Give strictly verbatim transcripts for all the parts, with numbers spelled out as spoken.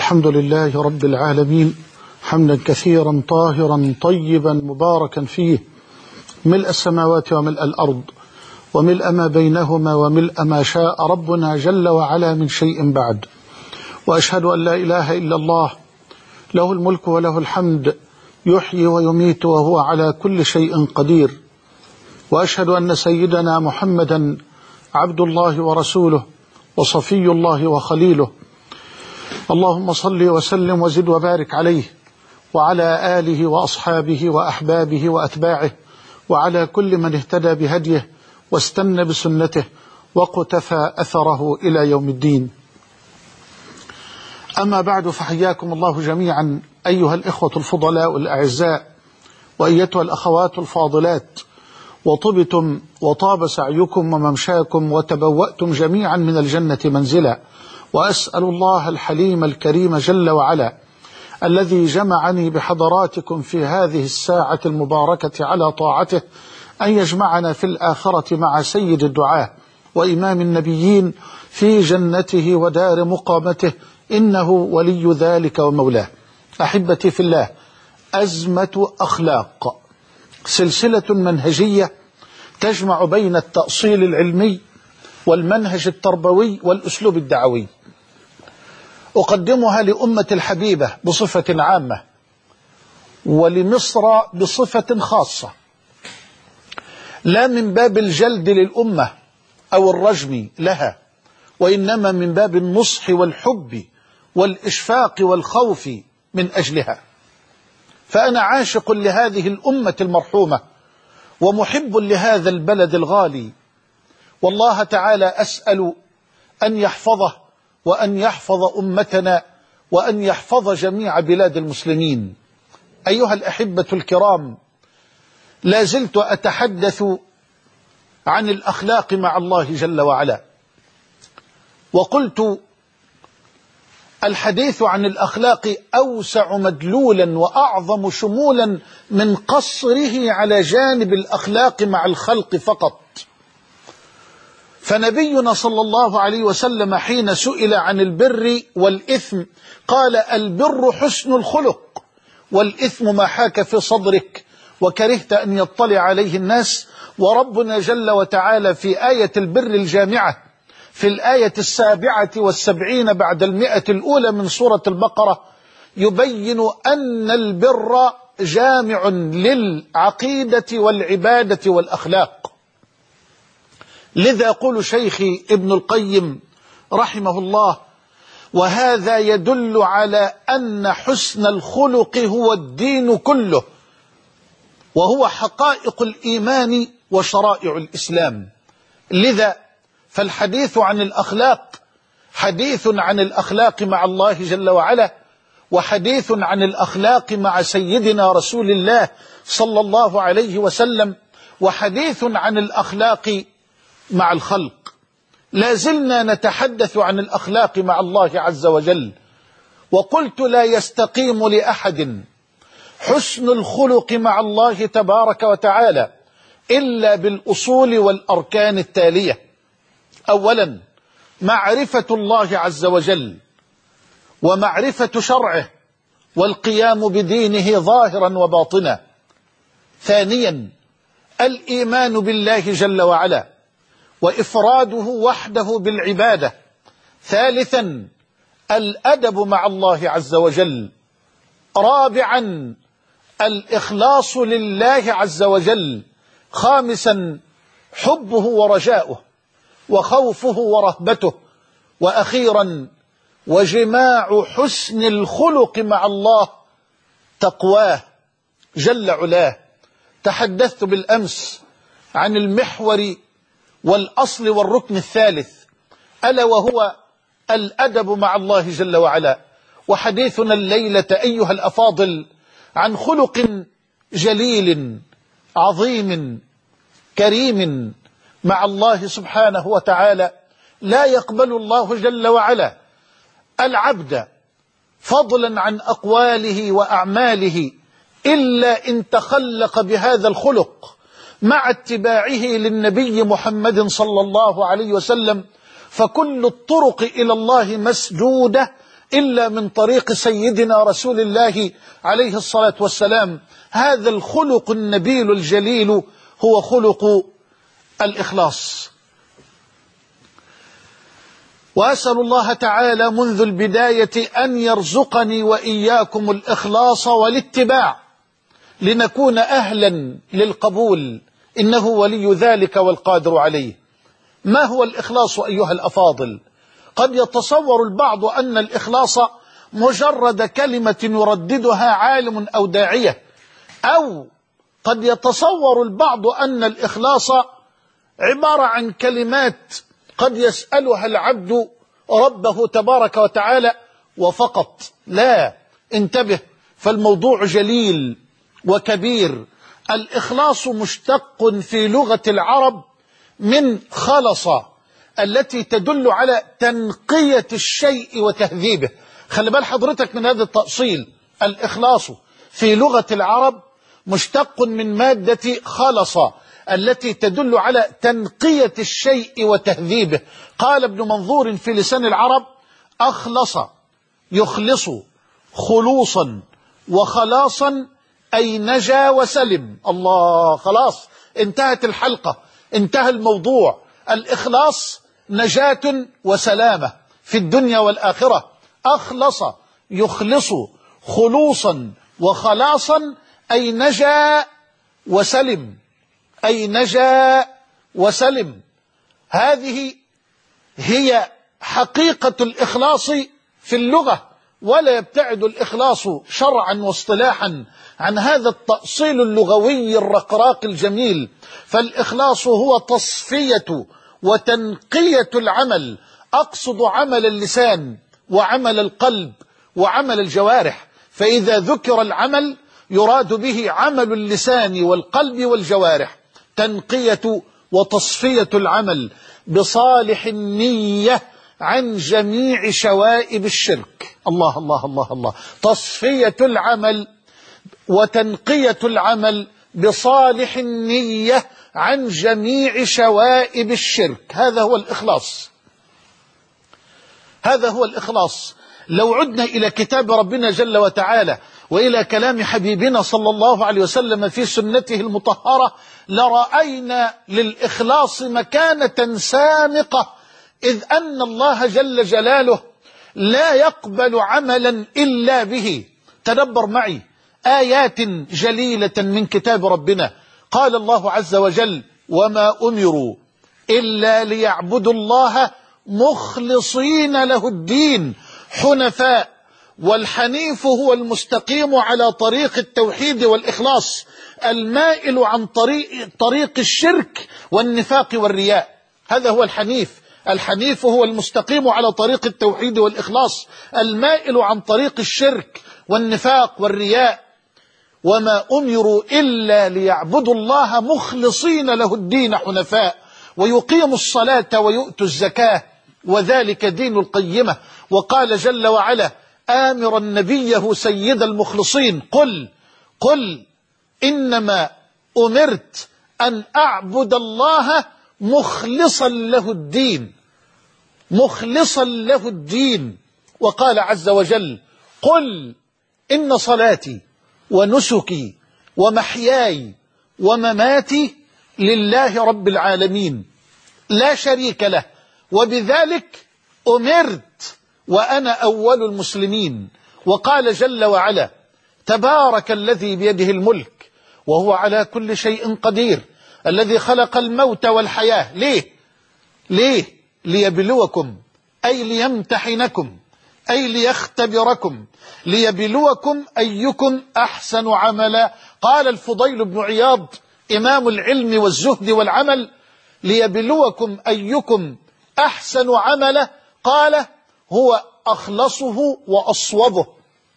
الحمد لله رب العالمين، حمدا كثيرا طاهرا طيبا مباركا فيه، ملء السماوات وملء الأرض وملء ما بينهما وملء ما شاء ربنا جل وعلا من شيء بعد. وأشهد أن لا إله إلا الله، له الملك وله الحمد، يحيي ويميت وهو على كل شيء قدير. وأشهد أن سيدنا محمدا عبد الله ورسوله وصفي الله وخليله، اللهم صل وسلم وزد وبارك عليه وعلى آله وأصحابه وأحبابه وأتباعه وعلى كل من اهتدى بهديه واستنى بسنته وقتفى أثره إلى يوم الدين. أما بعد، فحياكم الله جميعا أيها الإخوة الفضلاء الأعزاء وأيتها الأخوات الفاضلات، وطبتم وطاب سعيكم وممشاكم وتبوأتم جميعا من الجنة منزلا. وأسأل الله الحليم الكريم جل وعلا الذي جمعني بحضراتكم في هذه الساعة المباركة على طاعته أن يجمعنا في الآخرة مع سيد الدعاة وإمام النبيين في جنته ودار مقامته، إنه ولي ذلك ومولاه. أحبتي في الله، أزمة أخلاق، سلسلة منهجية تجمع بين التأصيل العلمي والمنهج التربوي والأسلوب الدعوي، أقدمها لأمة الحبيبة بصفة عامة ولمصر بصفة خاصة، لا من باب الجلد للأمة أو الرجم لها، وإنما من باب النصح والحب والإشفاق والخوف من أجلها. فأنا عاشق لهذه الأمة المرحومة ومحب لهذا البلد الغالي، والله تعالى أسأل أن يحفظه وأن يحفظ أمتنا وأن يحفظ جميع بلاد المسلمين. أيها الأحبة الكرام، لا زلت أتحدث عن الأخلاق مع الله جل وعلا، وقلت الحديث عن الأخلاق أوسع مدلولا وأعظم شمولا من قصره على جانب الأخلاق مع الخلق فقط. فنبينا صلى الله عليه وسلم حين سئل عن البر والإثم قال: البر حسن الخلق، والإثم ما حاك في صدرك وكرهت أن يطلع عليه الناس. وربنا جل وتعالى في آية البر الجامعة في الآية السابعة والسبعين بعد المئة الأولى من سورة البقرة يبين أن البر جامع للعقيدة والعبادة والأخلاق. لذا يقول شيخي ابن القيم رحمه الله: وهذا يدل على أن حسن الخلق هو الدين كله، وهو حقائق الإيمان وشرائع الإسلام. لذا فالحديث عن الأخلاق حديث عن الأخلاق مع الله جل وعلا، وحديث عن الأخلاق مع سيدنا رسول الله صلى الله عليه وسلم، وحديث عن الأخلاق مع الخلق. لا زلنا نتحدث عن الأخلاق مع الله عز وجل، وقلت لا يستقيم لأحد حسن الخلق مع الله تبارك وتعالى إلا بالأصول والأركان التالية: أولا، معرفة الله عز وجل ومعرفة شرعه والقيام بدينه ظاهرا وباطنا. ثانيا، الإيمان بالله جل وعلا وإفراده وحده بالعبادة. ثالثا، الأدب مع الله عز وجل. رابعا، الإخلاص لله عز وجل. خامسا، حبه ورجاؤه وخوفه ورهبته. وأخيرا، وجماع حسن الخلق مع الله تقواه جل علاه. تحدثت بالأمس عن المحور والأصل والركن الثالث، ألا وهو الأدب مع الله جل وعلا. وحديثنا الليلة أيها الأفاضل عن خلق جليل عظيم كريم مع الله سبحانه وتعالى. لا يقبل الله جل وعلا العبد فضلا عن أقواله وأعماله إلا إن تخلق بهذا الخلق مع اتباعه للنبي محمد صلى الله عليه وسلم. فكل الطرق إلى الله مسدودة إلا من طريق سيدنا رسول الله عليه الصلاة والسلام. هذا الخلق النبيل الجليل هو خلق الإخلاص. وأسأل الله تعالى منذ البداية أن يرزقني وإياكم الإخلاص والاتباع لنكون أهلا للقبول، إنه ولي ذلك والقادر عليه. ما هو الإخلاص أيها الأفاضل؟ قد يتصور البعض أن الإخلاص مجرد كلمة يرددها عالم أو داعية، أو قد يتصور البعض أن الإخلاص عبارة عن كلمات قد يسألها العبد ربه تبارك وتعالى وفقط. لا، انتبه، فالموضوع جليل وكبير. الإخلاص مشتق في لغة العرب من خلص، التي تدل على تنقية الشيء وتهذيبه. خلي بال حضرتك من هذا التأصيل. الإخلاص في لغة العرب مشتق من مادة خلص، التي تدل على تنقية الشيء وتهذيبه. قال ابن منظور في لسان العرب: أخلص يخلص خلوصا وخلاصا، أي نجا وسلم. الله، خلاص انتهت الحلقة، انتهى الموضوع. الإخلاص نجاة وسلامة في الدنيا والآخرة. أخلص يخلص خلوصا وخلاصا، أي نجا وسلم، أي نجا وسلم. هذه هي حقيقة الإخلاص في اللغة، ولا يبتعد الإخلاص شرعا واصطلاحا عن هذا التأصيل اللغوي الرقراق الجميل. فالإخلاص هو تصفية وتنقية العمل، أقصد عمل اللسان وعمل القلب وعمل الجوارح. فإذا ذكر العمل يراد به عمل اللسان والقلب والجوارح. تنقية وتصفية العمل بصالح النية عن جميع شوائب الشرك. الله الله الله الله. تصفية العمل وتنقية العمل بصالح النية عن جميع شوائب الشرك، هذا هو الإخلاص. هذا هو الإخلاص. لو عدنا إلى كتاب ربنا جل وتعالى وإلى كلام حبيبنا صلى الله عليه وسلم في سنته المطهرة لرأينا للإخلاص مكانة سامقة، إذ أن الله جل جلاله لا يقبل عملا إلا به. تدبر معي آيات جليلة من كتاب ربنا. قال الله عز وجل: وما أمروا إلا ليعبدوا الله مخلصين له الدين حنفاء. والحنيف هو المستقيم على طريق التوحيد والإخلاص، المائل عن طريق, طريق الشرك والنفاق والرياء. هذا هو الحنيف. الحنيف هو المستقيم على طريق التوحيد والإخلاص، المائل عن طريق الشرك والنفاق والرياء. وما أمروا إلا ليعبدوا الله مخلصين له الدين حنفاء ويقيموا الصلاة ويؤتوا الزكاة وذلك دين القيمة. وقال جل وعلا آمرا نبيه سيد المخلصين: قل قل إنما أمرت أن أعبد الله مخلصا له الدين، مخلصا له الدين. وقال عز وجل: قل إن صلاتي ونسكي ومحياي ومماتي لله رب العالمين لا شريك له وبذلك أمرت وأنا أول المسلمين. وقال جل وعلا: تبارك الذي بيده الملك وهو على كل شيء قدير الذي خلق الموت والحياة. ليه؟ ليه؟ ليبلوكم، أي ليمتحنكم، أي ليختبركم، ليبلوكم أيكم أحسن عملا. قال الفضيل بن عياض إمام العلم والزهد والعمل: ليبلوكم أيكم أحسن عملا، قال هو أخلصه وأصوبه.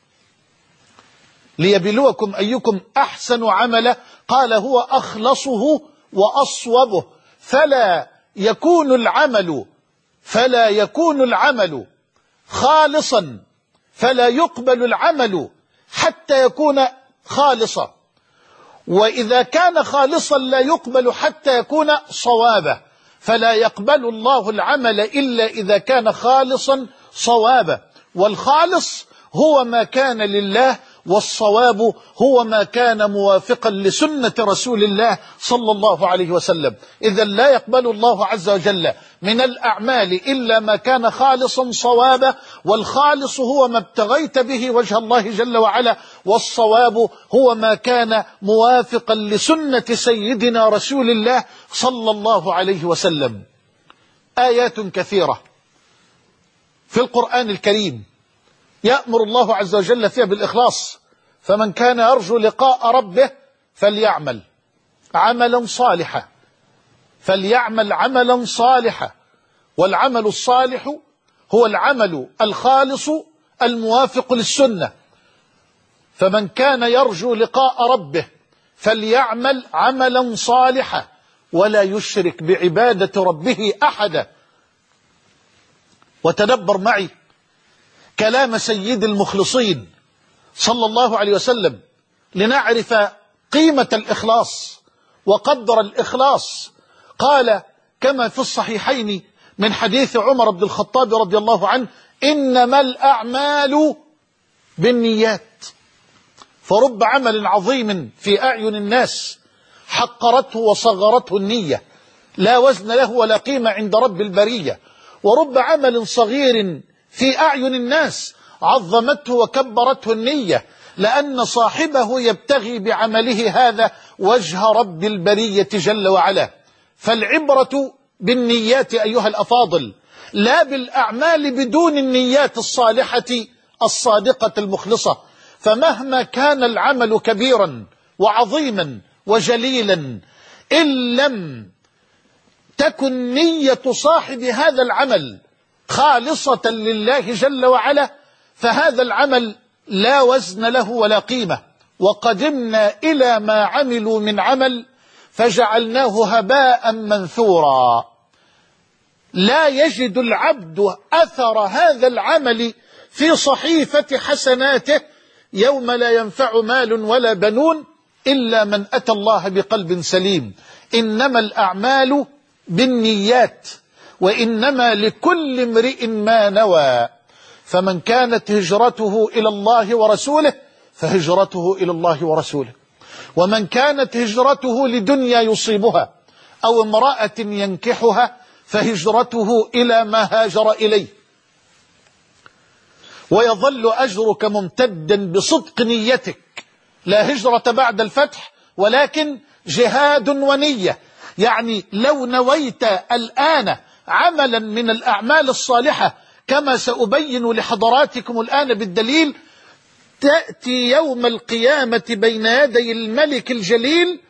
ليبلوكم أيكم أحسن عملا، قال هو أخلصه وأصوبه. فلا يكون العمل فلا يكون العمل خالصا، فلا يقبل العمل حتى يكون خالصا، وإذا كان خالصا لا يقبل حتى يكون صوابا. فلا يقبل الله العمل إلا إذا كان خالصا صوابا. والخالص هو ما كان لله، والصواب هو ما كان موافقا لسنة رسول الله صلى الله عليه وسلم. إذا لا يقبل الله عز وجل من الأعمال إلا ما كان خالصا صوابا، والخالص هو ما ابتغيت به وجه الله جل وعلا، والصواب هو ما كان موافقا لسنة سيدنا رسول الله صلى الله عليه وسلم. آيات كثيرة في القرآن الكريم يأمر الله عز وجل فيها بالإخلاص، فمن كان يرجو لقاء ربه فليعمل عملا صالحا، فليعمل عملا صالحا. والعمل الصالح هو العمل الخالص الموافق للسنة. فمن كان يرجو لقاء ربه فليعمل عملا صالحا ولا يشرك بعبادة ربه أحدا. وتدبر معي كلام سيد المخلصين صلى الله عليه وسلم لنعرف قيمة الإخلاص وقدر الإخلاص. قال كما في الصحيحين من حديث عمر بن الخطاب رضي الله عنه: إنما الأعمال بالنيات. فرب عمل عظيم في أعين الناس حقرته وصغرته النية، لا وزن له ولا قيمة عند رب البرية. ورب عمل صغير في أعين الناس عظمته وكبرته النية، لأن صاحبه يبتغي بعمله هذا وجه رب البرية جل وعلا. فالعبرة بالنيات أيها الأفاضل، لا بالأعمال بدون النيات الصالحة الصادقة المخلصة. فمهما كان العمل كبيرا وعظيما وجليلا، إن لم تكن نية صاحب هذا العمل خالصة لله جل وعلا فهذا العمل لا وزن له ولا قيمة. وقدمنا إلى ما عملوا من عمل فجعلناه هباء منثورا. لا يجد العبد أثر هذا العمل في صحيفة حسناته يوم لا ينفع مال ولا بنون إلا من أتى الله بقلب سليم. إنما الأعمال بالنيات وإنما لكل امرئ ما نوى. فمن كانت هجرته إلى الله ورسوله فهجرته إلى الله ورسوله، ومن كانت هجرته لدنيا يصيبها أو امرأة ينكحها فهجرته إلى ما هاجر إليه. ويظل أجرك ممتدا بصدق نيتك. لا هجرة بعد الفتح ولكن جهاد ونية. يعني لو نويت الآن عملا من الأعمال الصالحة كما سأبين لحضراتكم الآن بالدليل، تأتي يوم القيامة بين يدي الملك الجليل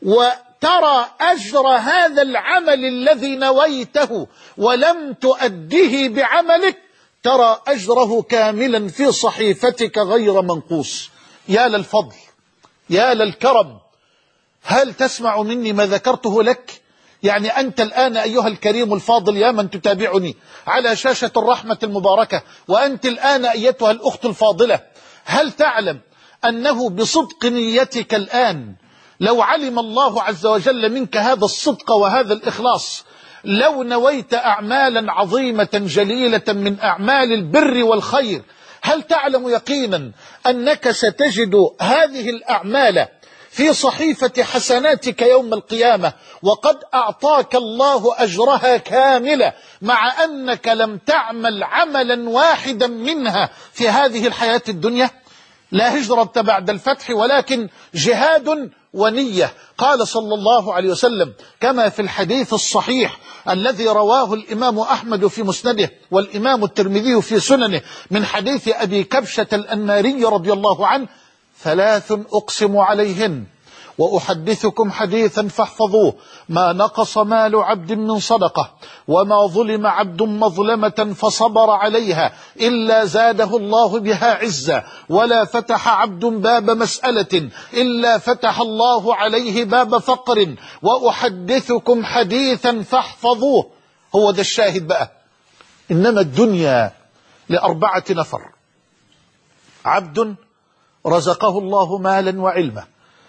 وترى أجر هذا العمل الذي نويته ولم تؤديه بعملك، ترى أجره كاملا في صحيفتك غير منقوص. يا للفضل، يا للكرم. هل تسمع مني ما ذكرته لك؟ يعني أنت الآن أيها الكريم الفاضل يا من تتابعني على شاشة الرحمة المباركة، وأنت الآن أيتها الأخت الفاضلة، هل تعلم أنه بصدق نيتك الآن لو علم الله عز وجل منك هذا الصدق وهذا الإخلاص، لو نويت أعمالا عظيمة جليلة من أعمال البر والخير، هل تعلم يقينا أنك ستجد هذه الأعمال في صحيفة حسناتك يوم القيامة وقد أعطاك الله أجرها كاملة، مع أنك لم تعمل عملا واحدا منها في هذه الحياة الدنيا؟ لا هجرة بعد الفتح ولكن جهاد ونية. قال صلى الله عليه وسلم كما في الحديث الصحيح الذي رواه الإمام أحمد في مسنده والإمام الترمذي في سننه من حديث أبي كبشة الأنماري رضي الله عنه: ثلاث أقسم عليهن وأحدثكم حديثا فاحفظوه: ما نقص مال عبد من صدقة، وما ظلم عبد مظلمة فصبر عليها إلا زاده الله بها عزا، ولا فتح عبد باب مسألة إلا فتح الله عليه باب فقر، وأحدثكم حديثا فاحفظوه. هو ده الشاهد بقى. إنما الدنيا لأربعة نفر: عبد رزقه الله مالا وعلما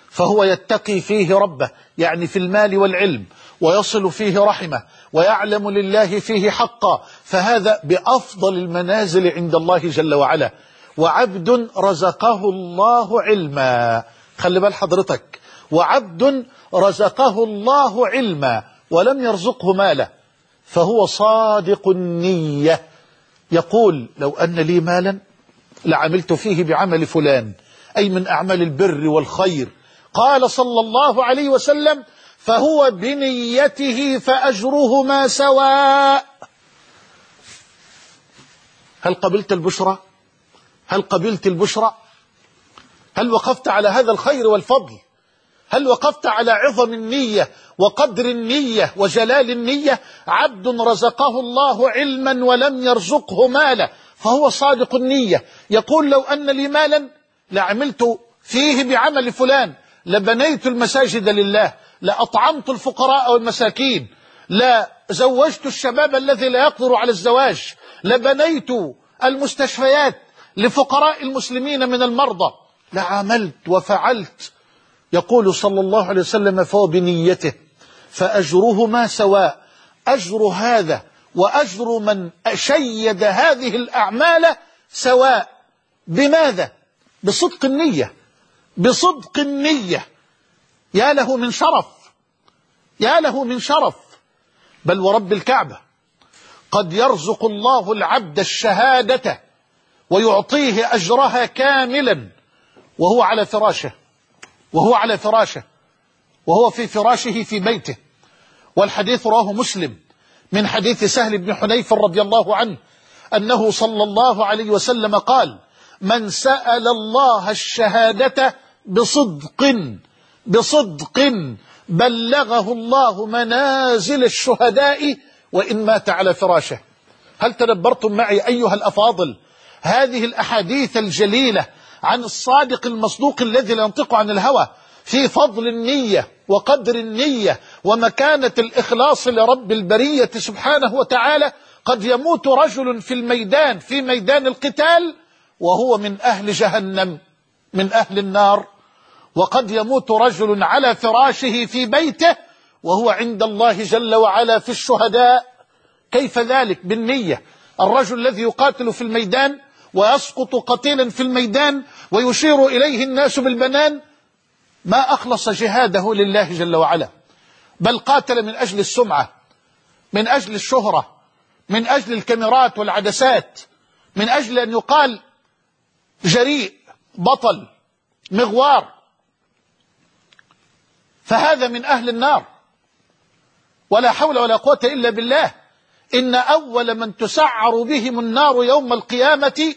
فهو يتقي فيه ربه، يعني في المال والعلم، ويصل فيه رحمه، ويعلم لله فيه حقا، فهذا بأفضل المنازل عند الله جل وعلا. وعبد رزقه الله علما، خلي بال حضرتك، وعبد رزقه الله علما ولم يرزقه مالا، فهو صادق النية، يقول لو أن لي مالا لعملت فيه بعمل فلان، أي من أعمال البر والخير. قال صلى الله عليه وسلم فهو بنيته فأجرهما سواء. هل قبلت البشرى؟ هل قبلت البشرى؟ هل وقفت على هذا الخير والفضل؟ هل وقفت على عظم النية وقدر النية وجلال النية؟ عبد رزقه الله علما ولم يرزقه مالا فهو صادق النية، يقول لو أن لي مالا لعملت فيه بعمل فلان، لبنيت المساجد لله، لأطعمت الفقراء والمساكين، لزوجت الشباب الذي لا يقدر على الزواج، لبنيت المستشفيات لفقراء المسلمين من المرضى، لعملت وفعلت. يقول صلى الله عليه وسلم فهو بنيته فأجرهما سواء، أجر هذا وأجر من شيد هذه الأعمال سواء. بماذا؟ بصدق النية، بصدق النية. يا له من شرف، يا له من شرف. بل ورب الكعبة قد يرزق الله العبد الشهادة ويعطيه أجرها كاملا وهو على فراشه، وهو على فراشه وهو في فراشه في بيته. والحديث رواه مسلم من حديث سهل بن حنيف رضي الله عنه أنه صلى الله عليه وسلم قال من سأل الله الشهادة بصدق بصدق بلغه الله منازل الشهداء وإن مات على فراشه. هل تدبرتم معي أيها الأفاضل هذه الأحاديث الجليلة عن الصادق المصدوق الذي لا ينطق عن الهوى في فضل النية وقدر النية ومكانة الإخلاص لرب البرية سبحانه وتعالى؟ قد يموت رجل في الميدان في ميدان القتال وهو من أهل جهنم، من أهل النار، وقد يموت رجل على فراشه في بيته وهو عند الله جل وعلا في الشهداء. كيف ذلك؟ بالنية. الرجل الذي يقاتل في الميدان ويسقط قتيلا في الميدان ويشير إليه الناس بالبنان ما أخلص جهاده لله جل وعلا، بل قاتل من أجل السمعة، من أجل الشهرة، من أجل الكاميرات والعدسات، من أجل أن يقال جريء، بطل، مغوار. فهذا من أهل النار، ولا حول ولا قوة إلا بالله. إن أول من تسعر بهم النار يوم القيامة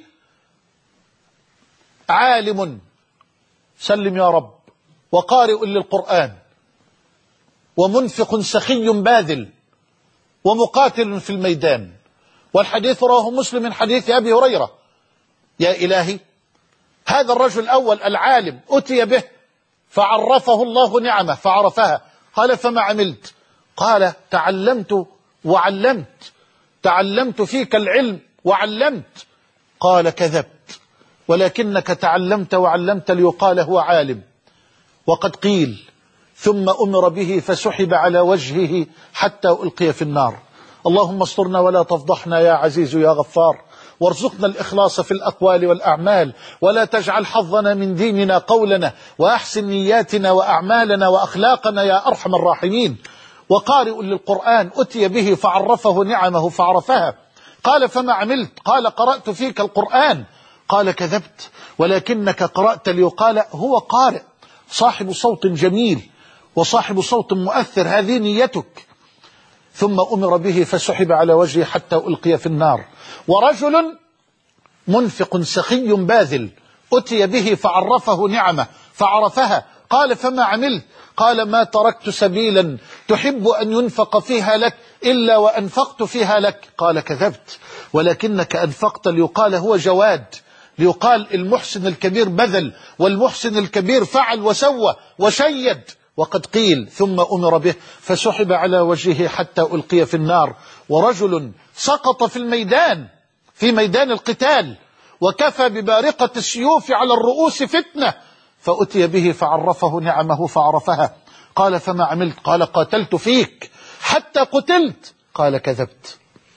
عالم، سلم يا رب، وقارئ للقرآن، ومنفق سخي باذل، ومقاتل في الميدان. والحديث رواه مسلم من حديث أبي هريرة. يا إلهي، هذا الرجل الأول العالم أتي به فعرفه الله نعمة فعرفها، قال فما عملت؟ قال تعلمت وعلمت، تعلمت فيك العلم وعلمت. قال كذبت، ولكنك تعلمت وعلمت ليقال هو عالم. وقد قيل ثم أمر به فسحب على وجهه حتى ألقي في النار. اللهم استرنا ولا تفضحنا يا عزيز يا غفار، وارزقنا الإخلاص في الأقوال والأعمال، ولا تجعل حظنا من ديننا قولنا، وأحسن نياتنا وأعمالنا وأخلاقنا يا أرحم الراحمين. وقارئ للقرآن أتي به فعرفه نعمه فعرفها. قال فما عملت؟ قال قرأت فيك القرآن. قال كذبت، ولكنك قرأت ليقال هو قارئ، صاحب صوت جميل وصاحب صوت مؤثر، هذه نيتك. ثم أمر به فسحب على وجهه حتى ألقي في النار. ورجل منفق سخي باذل أتي به فعرفه نعمة فعرفها. قال فما عملت؟ قال ما تركت سبيلا تحب أن ينفق فيها لك إلا وأنفقت فيها لك. قال كذبت، ولكنك أنفقت ليقال هو جواد، ليقال المحسن الكبير بذل، والمحسن الكبير فعل وسوى وشيد. وقد قيل ثم أمر به فسحب على وجهه حتى ألقي في النار. ورجل سقط في الميدان في ميدان القتال وكفى ببارقة السيوف على الرؤوس فتنة، فأتي به فعرفه نعمه فعرفها. قال فما عملت؟ قال قاتلت فيك حتى قتلت. قال كذبت،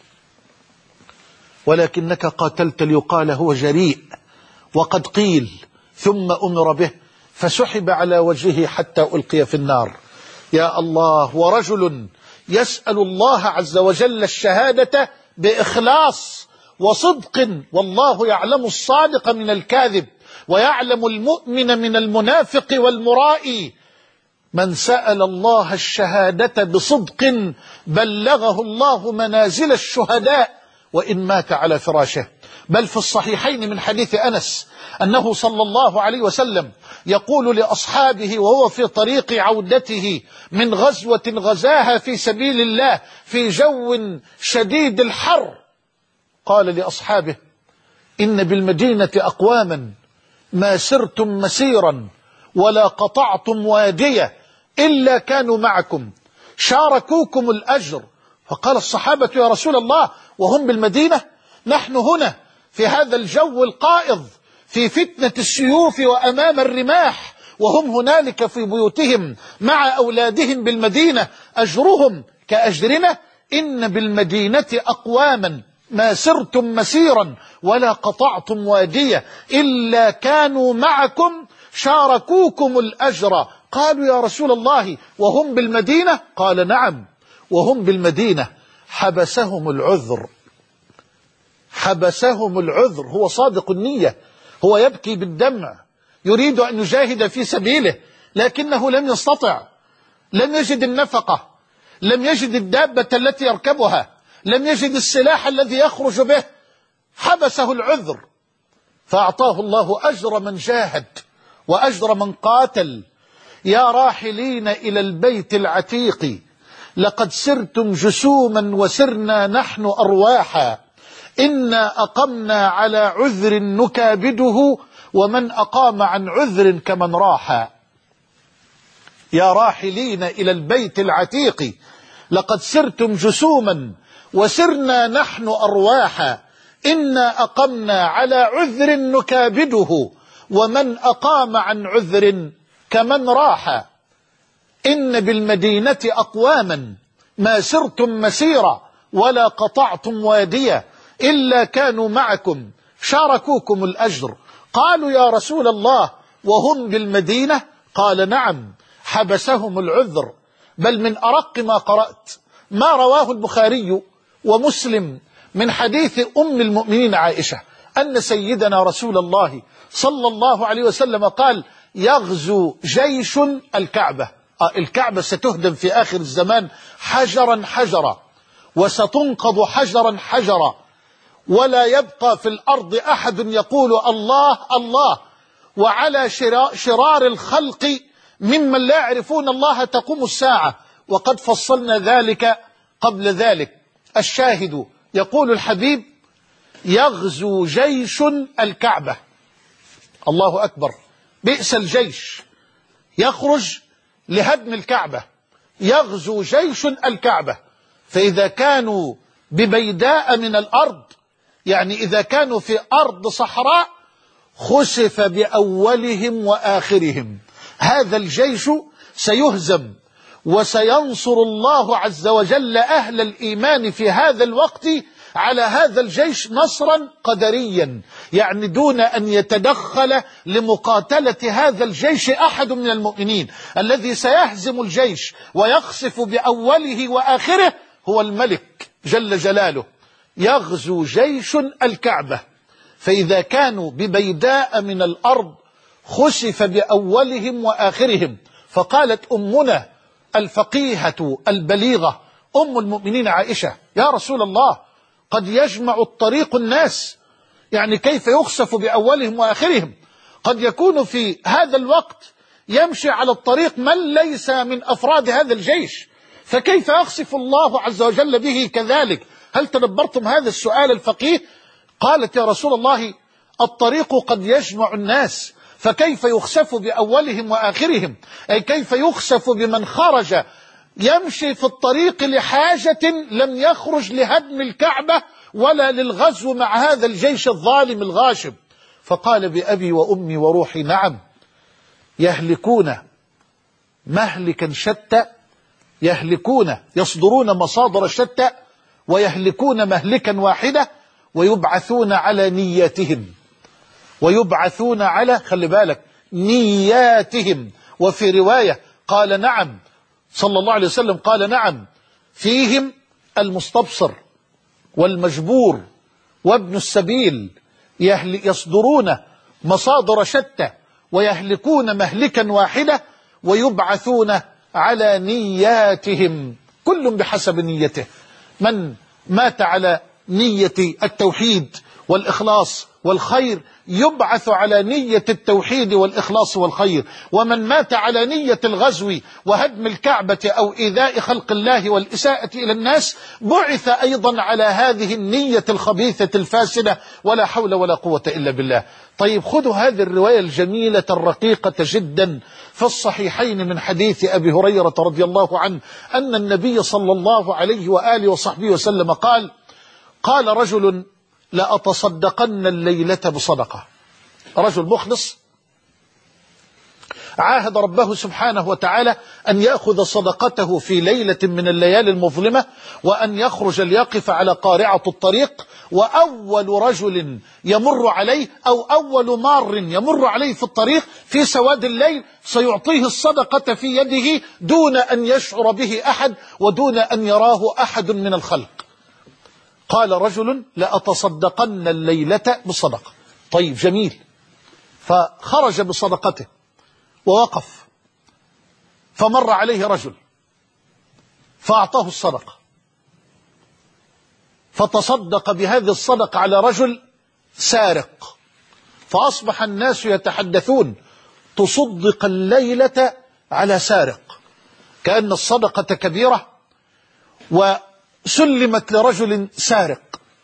ولكنك قاتلت ليقال هو جريء، وقد قيل. ثم أمر به فسحب على وجهه حتى ألقي في النار. يا الله، ورجل يسأل الله عز وجل الشهادة بإخلاص وصدق، والله يعلم الصادق من الكاذب ويعلم المؤمن من المنافق والمرائي. من سأل الله الشهادة بصدق بلغه الله منازل الشهداء وإن مات على فراشه. بل في الصحيحين من حديث أنس أنه صلى الله عليه وسلم يقول لأصحابه وهو في طريق عودته من غزوة غزاها في سبيل الله في جو شديد الحر، قال لأصحابه: إن بالمدينة أقواما ما سرتم مسيرا ولا قطعتم وادية إلا كانوا معكم شاركوكم الأجر. فقال الصحابة: يا رسول الله، وهم بالمدينة؟ نحن هنا في هذا الجو القائض في فتنة السيوف وأمام الرماح، وهم هنالك في بيوتهم مع أولادهم بالمدينة، أجرهم كأجرنا؟ إن بالمدينة أقواما ما سرتم مسيرا ولا قطعتم وادية إلا كانوا معكم شاركوكم الأجر. قالوا: يا رسول الله، وهم بالمدينة؟ قال: نعم، وهم بالمدينة. حبسهم العذر، حبسهم العذر. هو صادق النية، هو يبكي بالدمع، يريد أن يجاهد في سبيله، لكنه لم يستطع، لم يجد النفقة، لم يجد الدابة التي يركبها، لم يجد السلاح الذي يخرج به، حبسه العذر، فأعطاه الله أجر من جاهد وأجر من قاتل. يا راحلين إلى البيت العتيق لقد سرتم جسوما وسرنا نحن أرواحا، إنا أقمنا على عذر نكابده ومن أقام عن عذر كمن راحا. يا راحلين إلى البيت العتيق لقد سرتم جسوما وسرنا نحن أرواحا، إنا أقمنا على عذر نكابده ومن أقام عن عذر كمن راحا. إن بالمدينة أقواما ما سرتم مسيرا ولا قطعتم واديا إلا كانوا معكم شاركوكم الأجر. قالوا: يا رسول الله، وهم بالمدينة؟ قال: نعم، حبسهم العذر. بل من أرق ما قرأت ما رواه البخاري ومسلم من حديث أم المؤمنين عائشة أن سيدنا رسول الله صلى الله عليه وسلم قال: يغزو جيش الكعبة. آه الكعبة ستهدم في آخر الزمان حجرا حجرا، وستنقض حجرا حجرا، ولا يبقى في الأرض أحد يقول الله الله، وعلى شرار الخلق ممن لا يعرفون الله تقوم الساعة، وقد فصلنا ذلك قبل ذلك. الشاهد يقول الحبيب: يغزو جيش الكعبة. الله أكبر، بئس الجيش يخرج لهدم الكعبة. يغزو جيش الكعبة. فإذا كانوا ببيداء من الأرض، يعني إذا كانوا في أرض صحراء، خسف بأولهم وآخرهم. هذا الجيش سيهزم، وسينصر الله عز وجل أهل الإيمان في هذا الوقت على هذا الجيش نصرا قدريا، يعني دون أن يتدخل لمقاتلة هذا الجيش أحد من المؤمنين. الذي سيهزم الجيش ويخسف بأوله وآخره هو الملك جل جلاله. يغزو جيش الكعبة. فإذا كانوا ببيداء من الأرض خسف بأولهم وآخرهم. فقالت أمنا الفقيهة البليغة أم المؤمنين عائشة: يا رسول الله، قد يجمع الطريق الناس، يعني كيف يخسف بأولهم وآخرهم؟ قد يكون في هذا الوقت يمشي على الطريق من ليس من أفراد هذا الجيش، فكيف يخسف الله عز وجل به كذلك؟ هل تدبرتم هذا السؤال الفقيه؟ قالت: يا رسول الله، الطريق قد يجمع الناس، فكيف يخسف بأولهم وآخرهم؟ أي كيف يخسف بمن خرج يمشي في الطريق لحاجة لم يخرج لهدم الكعبة ولا للغزو مع هذا الجيش الظالم الغاشم؟ فقال: بأبي وأمي وروحي نعم، يهلكون مهلكا شتى، يهلكون يصدرون مصادر شتى ويهلكون مهلكا واحدة، ويبعثون على نياتهم، ويبعثون على، خلي بالك، نياتهم. وفي رواية قال نعم صلى الله عليه وسلم، قال نعم، فيهم المستبصر والمجبور وابن السبيل يصدرون مصادر شتى ويهلكون مهلكا واحدة ويبعثون على نياتهم، كل بحسب نيته. من مات على نية التوحيد والإخلاص والخير يبعث على نية التوحيد والإخلاص والخير، ومن مات على نية الغزو وهدم الكعبة أو إيذاء خلق الله والإساءة إلى الناس بعث أيضا على هذه النية الخبيثة الفاسدة، ولا حول ولا قوة إلا بالله. طيب خذوا هذه الرواية الجميلة الرقيقة جدا في الصحيحين من حديث أبي هريرة رضي الله عنه أن النبي صلى الله عليه وآله وصحبه وسلم قال: قال رجل: لأتصدقن الليلة بصدقة. رجل مخلص عاهد ربه سبحانه وتعالى أن يأخذ صدقته في ليلة من الليالي المظلمة، وأن يخرج ليقف على قارعة الطريق، وأول رجل يمر عليه أو أول مار يمر عليه في الطريق في سواد الليل سيعطيه الصدقة في يده دون أن يشعر به أحد ودون أن يراه أحد من الخلق. قال رجل: لأتصدقن الليلة بصدقة. طيب جميل. فخرج بصدقته ووقف، فمر عليه رجل فأعطاه الصدقة، فتصدق بهذه الصدقة على رجل سارق، فأصبح الناس يتحدثون: تصدق الليلة على سارق، كأن الصدقة كبيرة وسلمت لرجل سارق،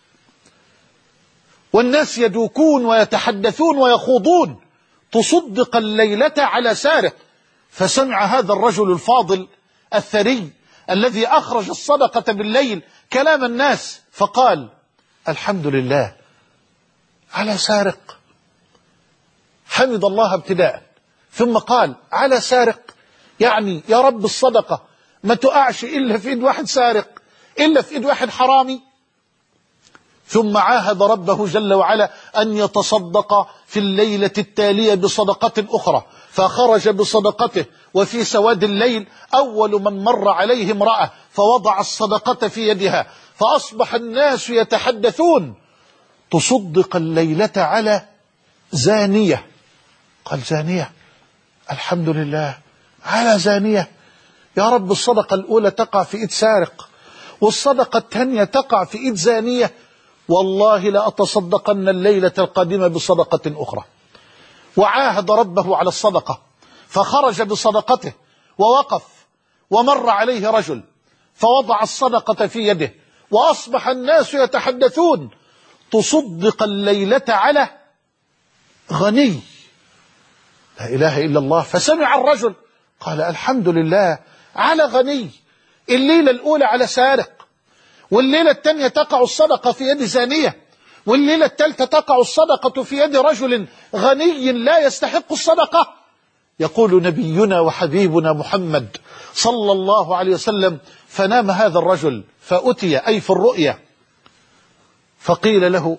والناس يدوكون ويتحدثون ويخوضون: تصدق الليلة على سارق. فسمع هذا الرجل الفاضل الثري الذي أخرج الصدقة بالليل كلام الناس، فقال: الحمد لله على سارق. حمد الله ابتداء، ثم قال: على سارق، يعني يا رب الصدقة ما تقعش إلا في إيد واحد سارق، إلا في إيد واحد حرامي. ثم عاهد ربه جل وعلا أن يتصدق في الليلة التالية بصدقة أخرى، فخرج بصدقته، وفي سواد الليل أول من مر عليه امرأة فوضع الصدقة في يدها، فأصبح الناس يتحدثون: تصدق الليلة على زانية. قال: زانية؟ الحمد لله على زانية. يا رب الصدقة الأولى تقع في إيد سارق، والصدقة الثانية تقع في إيد زانية، والله لأتصدقن الليلة القادمة بصدقة أخرى. وعاهد ربه على الصدقة، فخرج بصدقته ووقف، ومر عليه رجل فوضع الصدقة في يده، وأصبح الناس يتحدثون: تصدق الليلة على غني. لا إله إلا الله. فسمع الرجل قال: الحمد لله على غني. الليلة الأولى على سارق، والليلة الثانية تقع الصدقة في يد زانية، والليلة الثالثة تقع الصدقة في يد رجل غني لا يستحق الصدقة. يقول نبينا وحبيبنا محمد صلى الله عليه وسلم: فنام هذا الرجل فأتي، أي في الرؤيا، فقيل له: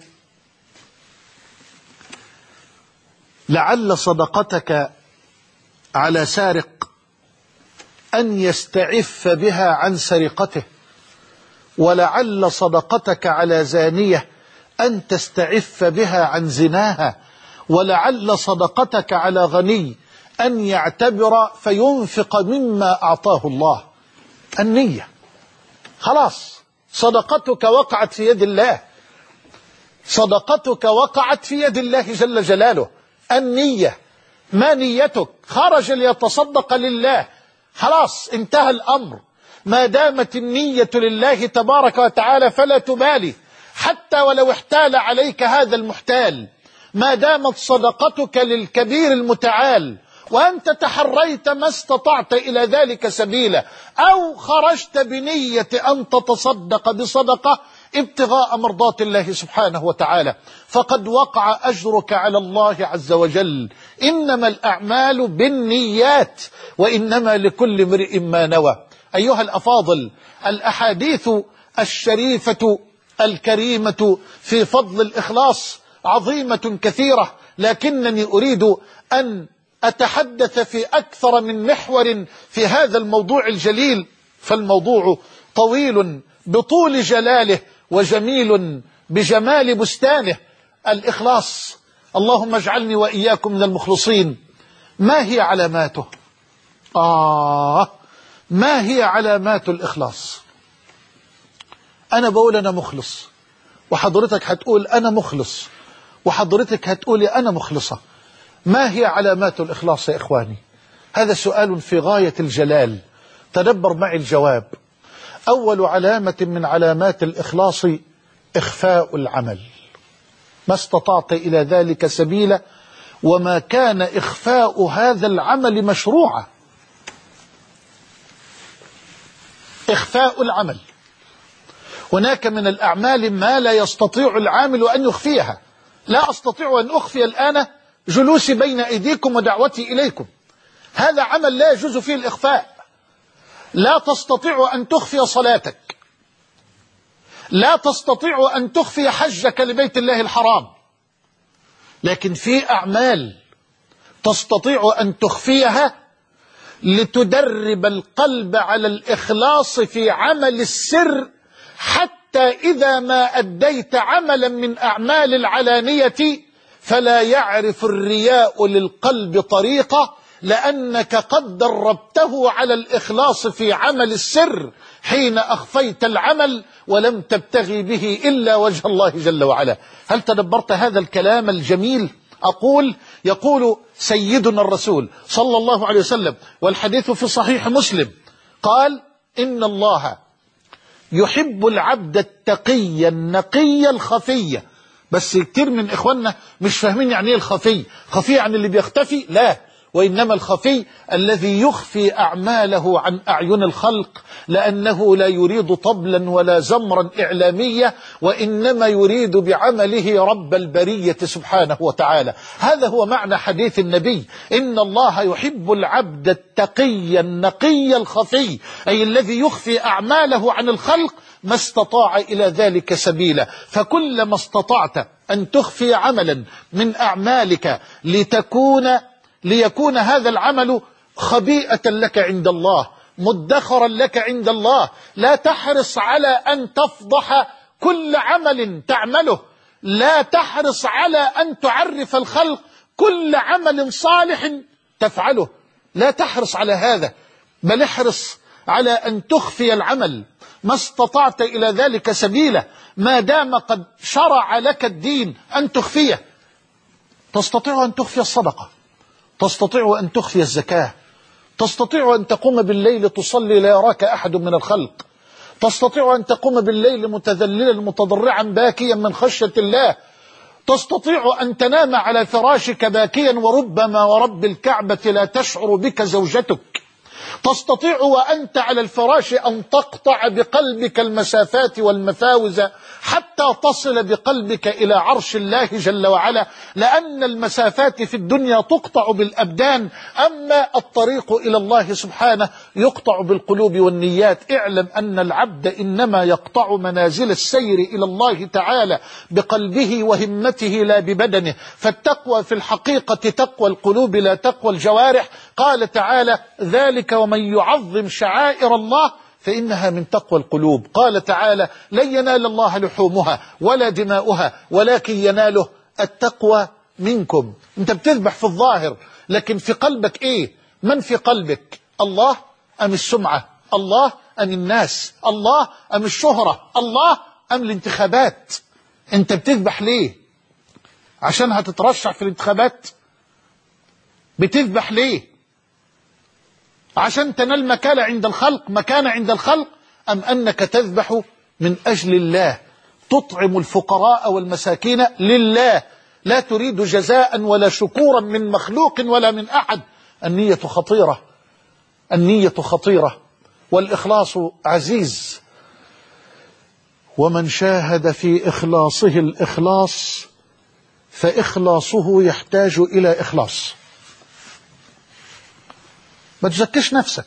لعل صدقتك على سارق أن يستعف بها عن سرقته، ولعل صدقتك على زانية أن تستعف بها عن زناها، ولعل صدقتك على غني أن يعتبر فينفق مما أعطاه الله. النية. خلاص، صدقتك وقعت في يد الله، صدقتك وقعت في يد الله جل جلاله. النية. ما نيتك؟ خرج ليتصدق لله، خلاص انتهى الأمر. ما دامت النية لله تبارك وتعالى فلا تبالي، حتى ولو احتال عليك هذا المحتال. ما دامت صدقتك للكبير المتعال، وأنت تحريت ما استطعت إلى ذلك سبيلا، أو خرجت بنية أن تتصدق بصدقة ابتغاء مرضات الله سبحانه وتعالى، فقد وقع أجرك على الله عز وجل إنما الأعمال بالنيات وإنما لكل امرئ ما نوى. أيها الأفاضل، الأحاديث الشريفة الكريمة في فضل الإخلاص عظيمة كثيرة، لكنني أريد أن أتحدث في أكثر من محور في هذا الموضوع الجليل، فالموضوع طويل بطول جلاله وجميل بجمال بستانه. الإخلاص، اللهم اجعلني وإياكم من المخلصين. ما هي علاماته؟ آه ما هي علامات الإخلاص؟ أنا بقول أنا مخلص، وحضرتك هتقول أنا مخلص، وحضرتك هتقولي أنا مخلصة. ما هي علامات الإخلاص يا إخواني؟ هذا سؤال في غاية الجلال، تدبر معي الجواب. أول علامة من علامات الإخلاص إخفاء العمل، ما استطعت إلى ذلك سبيلا، وما كان إخفاء هذا العمل مشروعا. إخفاء العمل، هناك من الأعمال ما لا يستطيع العامل أن يخفيها. لا أستطيع أن أخفي الآن جلوسي بين أيديكم ودعوتي إليكم، هذا عمل لا يجوز فيه الإخفاء. لا تستطيع أن تخفي صلاتك، لا تستطيع أن تخفي حجك لبيت الله الحرام، لكن في أعمال تستطيع أن تخفيها لتدرب القلب على الإخلاص في عمل السر، حتى إذا ما أديت عملا من أعمال العلانية فلا يعرف الرياء للقلب طريقة، لأنك قد دربته على الإخلاص في عمل السر حين أخفيت العمل ولم تبتغي به إلا وجه الله جل وعلا. هل تدبرت هذا الكلام الجميل؟ أقول يقول سيدنا الرسول صلى الله عليه وسلم، والحديث في صحيح مسلم، قال: إن الله يحب العبد التقي النقي الخفي. بس كتير من إخواننا مش فاهمين يعني إيه الخفي. خفي يعني اللي بيختفي؟ لا، وإنما الخفي الذي يخفي أعماله عن أعين الخلق، لأنه لا يريد طبلا ولا زمرا إعلامية، وإنما يريد بعمله رب البرية سبحانه وتعالى. هذا هو معنى حديث النبي: إن الله يحب العبد التقي النقي الخفي، أي الذي يخفي أعماله عن الخلق ما استطاع إلى ذلك سبيلا. فكلما استطعت أن تخفي عملا من أعمالك لتكون ليكون هذا العمل خبيئة لك عند الله، مدخرا لك عند الله، لا تحرص على أن تفضح كل عمل تعمله، لا تحرص على أن تعرف الخلق كل عمل صالح تفعله، لا تحرص على هذا، بل احرص على أن تخفي العمل ما استطعت إلى ذلك سبيلا، ما دام قد شرع لك الدين أن تخفيه. تستطيع أن تخفي الصدقة، تستطيع أن تخفي الزكاة، تستطيع أن تقوم بالليل تصلي لا يراك أحد من الخلق، تستطيع أن تقوم بالليل متذللا متضرعا باكيا من خشية الله، تستطيع أن تنام على فراشك باكيا وربما ورب الكعبة لا تشعر بك زوجتك، تستطيع وأنت على الفراش أن تقطع بقلبك المسافات والمفاوز حتى تصل بقلبك إلى عرش الله جل وعلا، لأن المسافات في الدنيا تقطع بالأبدان، أما الطريق إلى الله سبحانه يقطع بالقلوب والنيات. اعلم أن العبد إنما يقطع منازل السير إلى الله تعالى بقلبه وهمته لا ببدنه، فالتقوى في الحقيقة تقوى القلوب لا تقوى الجوارح. قال تعالى: ذلك ومن يعظم شعائر الله فإنها من تقوى القلوب. قال تعالى: لن ينال الله لحومها ولا دماؤها ولكن يناله التقوى منكم. انت بتذبح في الظاهر، لكن في قلبك ايه؟ من في قلبك؟ الله أم السمعة؟ الله أم الناس؟ الله أم الشهرة؟ الله أم الانتخابات؟ انت بتذبح ليه؟ عشان هتترشح في الانتخابات؟ بتذبح ليه؟ عشان تنال مكانة عند الخلق مكانة عند الخلق، أم أنك تذبح من أجل الله، تطعم الفقراء والمساكين لله، لا تريد جزاء ولا شكورا من مخلوق ولا من أحد. النية خطيرة، النية خطيرة، والإخلاص عزيز. ومن شاهد في إخلاصه الإخلاص فإخلاصه يحتاج إلى إخلاص. ما تزكيش نفسك،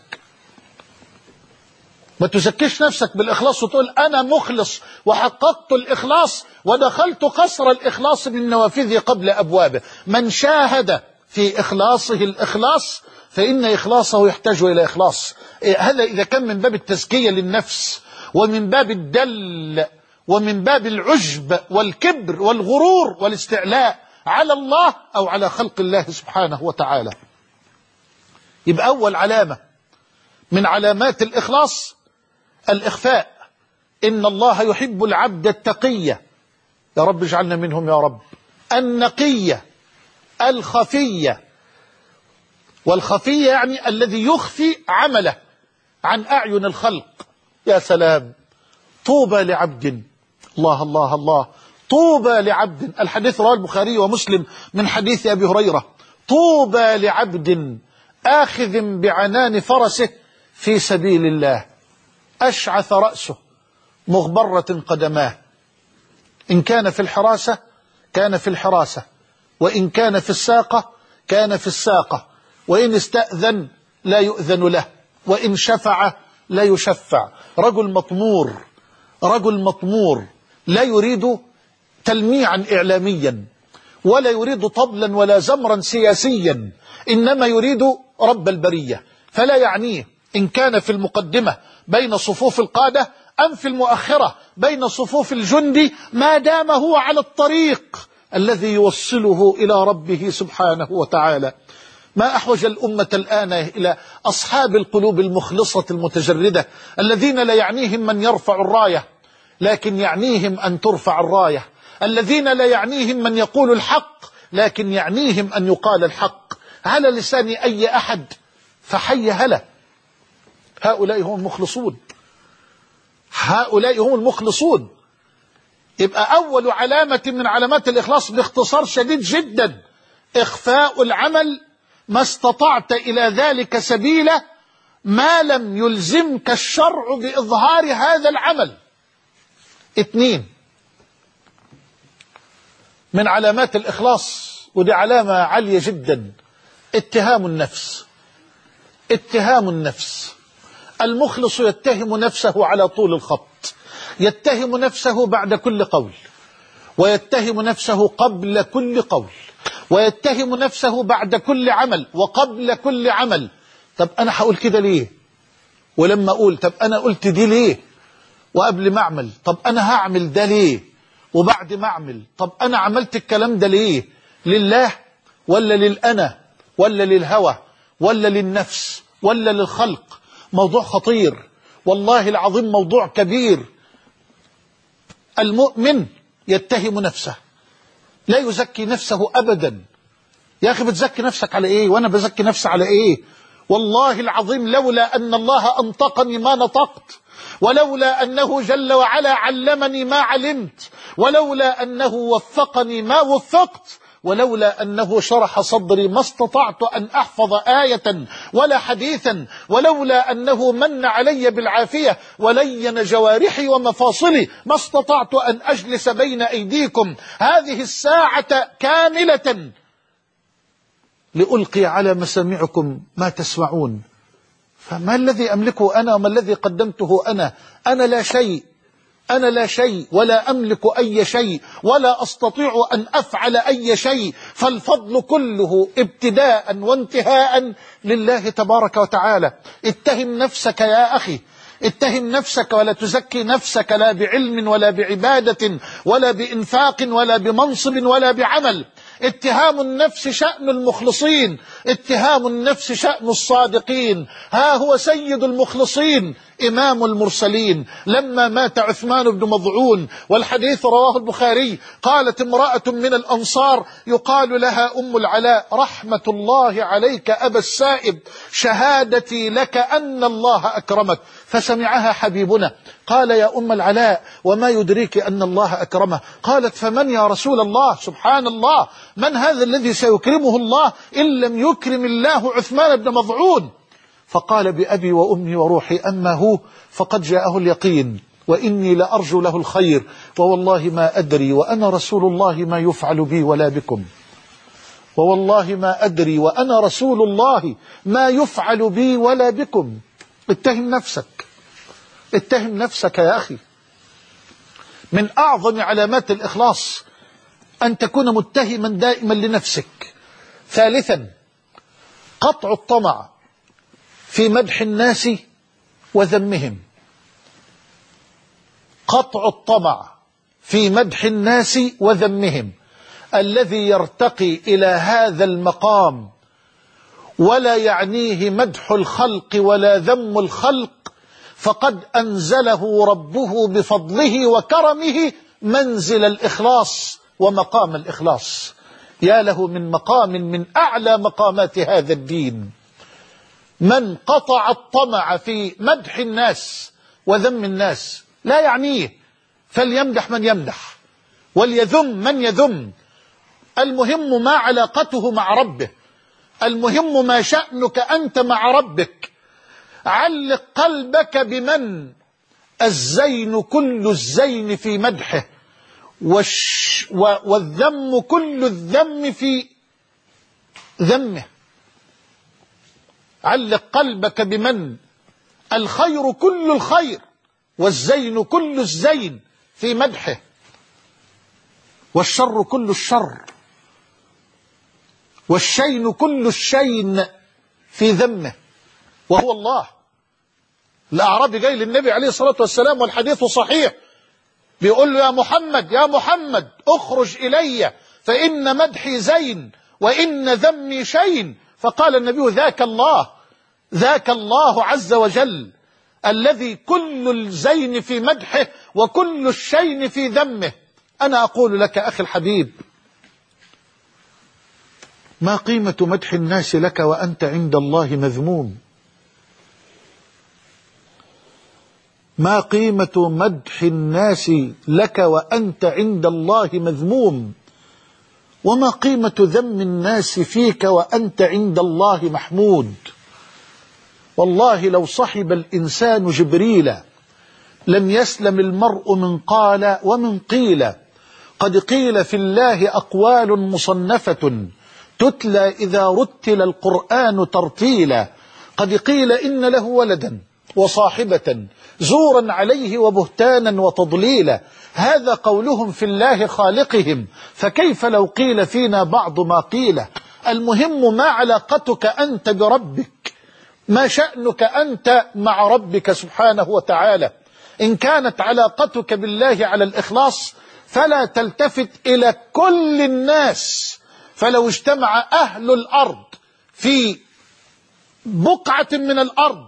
ما تزكيش نفسك بالإخلاص وتقول أنا مخلص وحققت الإخلاص ودخلت قصر الإخلاص من نوافذه قبل أبوابه. من شاهد في إخلاصه الإخلاص فإن إخلاصه يحتاج إلى إخلاص. هذا إذا كان من باب التزكية للنفس ومن باب الدل ومن باب العجب والكبر والغرور والاستعلاء على الله أو على خلق الله سبحانه وتعالى. يبقى أول علامة من علامات الإخلاص الإخفاء. إن الله يحب العبد التقية، يا رب اجعلنا منهم يا رب، النقية الخفية. والخفية يعني الذي يخفي عمله عن أعين الخلق. يا سلام، طوبى لعبد، الله الله الله، طوبى لعبد. الحديث رواه البخاري ومسلم من حديث أبي هريرة: طوبى لعبد آخذ بعنان فرسه في سبيل الله، أشعث رأسه مغبرة قدماه. إن كان في الحراسة كان في الحراسة، وإن كان في الساقة كان في الساقة، وإن استأذن لا يؤذن له، وإن شفع لا يشفع. رجل مطمور، رجل مطمور لا يريد تلميعا إعلاميا، ولا يريد طبلا ولا زمرا سياسيا، إنما يريد رب البرية. فلا يعنيه إن كان في المقدمة بين صفوف القادة أم في المؤخرة بين صفوف الجند، ما دام هو على الطريق الذي يوصله إلى ربه سبحانه وتعالى. ما أحوج الأمة الآن إلى أصحاب القلوب المخلصة المتجردة، الذين لا يعنيهم من يرفع الراية لكن يعنيهم أن ترفع الراية، الذين لا يعنيهم من يقول الحق لكن يعنيهم أن يقال الحق على لسان أي أحد، فحي هلا. هؤلاء هم المخلصون، هؤلاء هم المخلصون. يبقى أول علامة من علامات الإخلاص باختصار شديد جدا إخفاء العمل ما استطعت إلى ذلك سبيلا، ما لم يلزمك الشرع بإظهار هذا العمل. اثنين من علامات الإخلاص، ودي علامة عالية جدا، اتهام النفس. اتهام النفس. المخلص يتهم نفسه على طول الخط، يتهم نفسه بعد كل قول، ويتهم نفسه قبل كل قول، ويتهم نفسه بعد كل عمل وقبل كل عمل. طب أنا هقول كده ليه؟ ولما أقول طب أنا قلت دي ليه؟ وقبل ما أعمل طب أنا هعمل ده ليه؟ وبعد ما أعمل طب أنا عملت الكلام ده ليه؟ لله ولا للأنا ولا للهوى ولا للنفس ولا للخلق؟ موضوع خطير والله العظيم، موضوع كبير. المؤمن يتهم نفسه، لا يزكي نفسه أبدا. يا أخي بتزكي نفسك على إيه؟ وأنا بزكي نفسي على إيه؟ والله العظيم لولا أن الله أنطقني ما نطقت، ولولا أنه جل وعلا علمني ما علمت، ولولا أنه وفقني ما وفقت، ولولا أنه شرح صدري ما استطعت أن أحفظ آية ولا حديثا، ولولا أنه من علي بالعافية ولين جوارحي ومفاصلي ما استطعت أن أجلس بين أيديكم هذه الساعة كاملة لألقي على مسامعكم ما تسمعون. فما الذي أملكه أنا وما الذي قدمته أنا؟ أنا لا شيء، أنا لا شيء ولا أملك أي شيء ولا أستطيع أن أفعل أي شيء، فالفضل كله ابتداء وانتهاء لله تبارك وتعالى. اتهم نفسك يا أخي، اتهم نفسك، ولا تزكي نفسك لا بعلم ولا بعبادة ولا بإنفاق ولا بمنصب ولا بعمل. اتهام النفس شأن المخلصين، اتهام النفس شأن الصادقين. ها هو سيد المخلصين إمام المرسلين لما مات عثمان بن مضعون، والحديث رواه البخاري، قالت امرأة من الأنصار يقال لها أم العلاء: رحمة الله عليك أبا السائب، شهادتي لك أن الله أكرمك. فسمعها حبيبنا قال: يا أم العلاء وما يدريك أن الله أكرمه؟ قالت: فمن يا رسول الله؟ سبحان الله، من هذا الذي سيكرمه الله إن لم يكرم الله عثمان بن مضعون؟ فقال: بأبي وأمي وروحي، أما هو فقد جاءه اليقين وإني لأرجو له الخير، ووالله ما أدري وأنا رسول الله ما يفعل بي ولا بكم. ووالله ما أدري وأنا رسول الله ما يفعل بي ولا بكم. اتهم نفسك، اتهم نفسك يا أخي. من أعظم علامات الإخلاص أن تكون متهما دائما لنفسك. ثالثا قطع الطمع في مدح الناس وذمهم. قطع الطمع في مدح الناس وذمهم. الذي يرتقي إلى هذا المقام ولا يعنيه مدح الخلق ولا ذم الخلق فقد أنزله ربه بفضله وكرمه منزل الإخلاص ومقام الإخلاص. يا له من مقام من أعلى مقامات هذا الدين. من قطع الطمع في مدح الناس وذم الناس لا يعنيه، فليمدح من يمدح وليذم من يذم. المهم ما علاقته مع ربه، المهم ما شأنك أنت مع ربك. علق قلبك بمن الزين كل الزين في مدحه والش والذم كل الذم في ذمه. علق قلبك بمن الخير كل الخير والزين كل الزين في مدحه والشر كل الشر والشين كل الشين في ذمه، وهو الله. الأعرابي جاي للنبي عليه الصلاة والسلام والحديث صحيح، بيقول له يا محمد يا محمد اخرج إلي فإن مدحي زين وإن ذمي شين. فقال النبي ذاك الله، ذاك الله عز وجل الذي كل الزين في مدحه وكل الشين في ذمه. أنا أقول لك أخي الحبيب، ما قيمة مدح الناس لك وأنت عند الله مذموم؟ ما قيمة مدح الناس لك وأنت عند الله مذموم؟ وما قيمة ذم الناس فيك وأنت عند الله محمود؟ والله لو صحب الإنسان جبريل لم يسلم المرء من قال ومن قيل. قد قيل في الله أقوال مصنفة تتلى إذا رتل القرآن ترتيلا. قد قيل إن له ولدا وصاحبة زورا عليه وبهتانا وتضليلا. هذا قولهم في الله خالقهم، فكيف لو قيل فينا بعض ما قيل؟ المهم ما علاقتك أنت بربك، ما شأنك أنت مع ربك سبحانه وتعالى. إن كانت علاقتك بالله على الإخلاص فلا تلتفت إلى كل الناس. فلو اجتمع أهل الأرض في بقعة من الأرض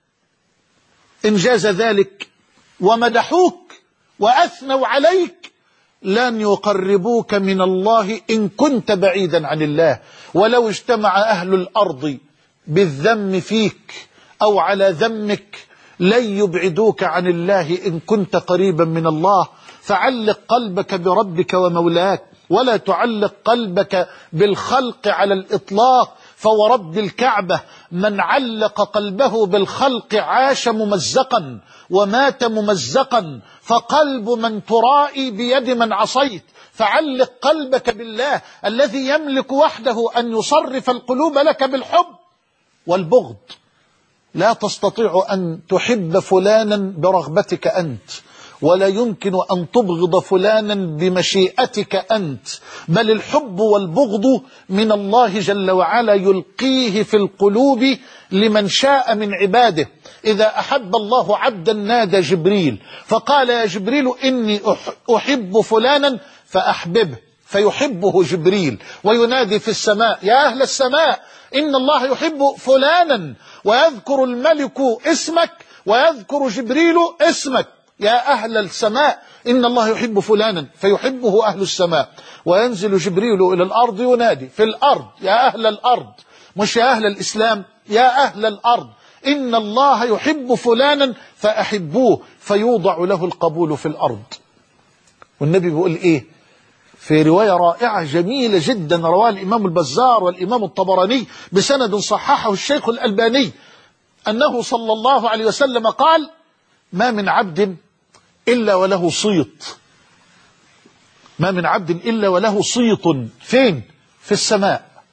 إنجاز ذلك ومدحوك وأثنوا عليك لن يقربوك من الله إن كنت بعيدا عن الله. ولو اجتمع أهل الأرض بالذم فيك أو على ذمك لن يبعدوك عن الله إن كنت قريبا من الله. فعلق قلبك بربك ومولاك، ولا تعلق قلبك بالخلق على الإطلاق. فورب الكعبة من علق قلبه بالخلق عاش ممزقا ومات ممزقا، فقلب من ترائي بيد من عصيت. فعلق قلبك بالله الذي يملك وحده أن يصرف القلوب لك بالحب والبغض. لا تستطيع أن تحب فلانا برغبتك أنت، ولا يمكن أن تبغض فلانا بمشيئتك أنت، بل الحب والبغض من الله جل وعلا يلقيه في القلوب لمن شاء من عباده. إذا أحب الله عبدا نادى جبريل فقال يا جبريل إني أحب فلانا فأحببه، فيحبه جبريل وينادي في السماء يا أهل السماء إن الله يحب فلانا، ويذكر الملك اسمك ويذكر جبريل اسمك. يا أهل السماء إن الله يحب فلانا، فيحبه أهل السماء. وينزل جبريل إلى الأرض ينادي في الأرض يا أهل الأرض، مش يا أهل الإسلام، يا أهل الأرض إن الله يحب فلانا فأحبوه، فيوضع له القبول في الأرض. والنبي بيقول إيه في رواية رائعة جميلة جدا رواه الإمام البزار والإمام الطبراني بسند صححه الشيخ الألباني، أنه صلى الله عليه وسلم قال ما من عبد إلا وله صيت، ما من عبد إلا وله صيت فين؟ في السماء.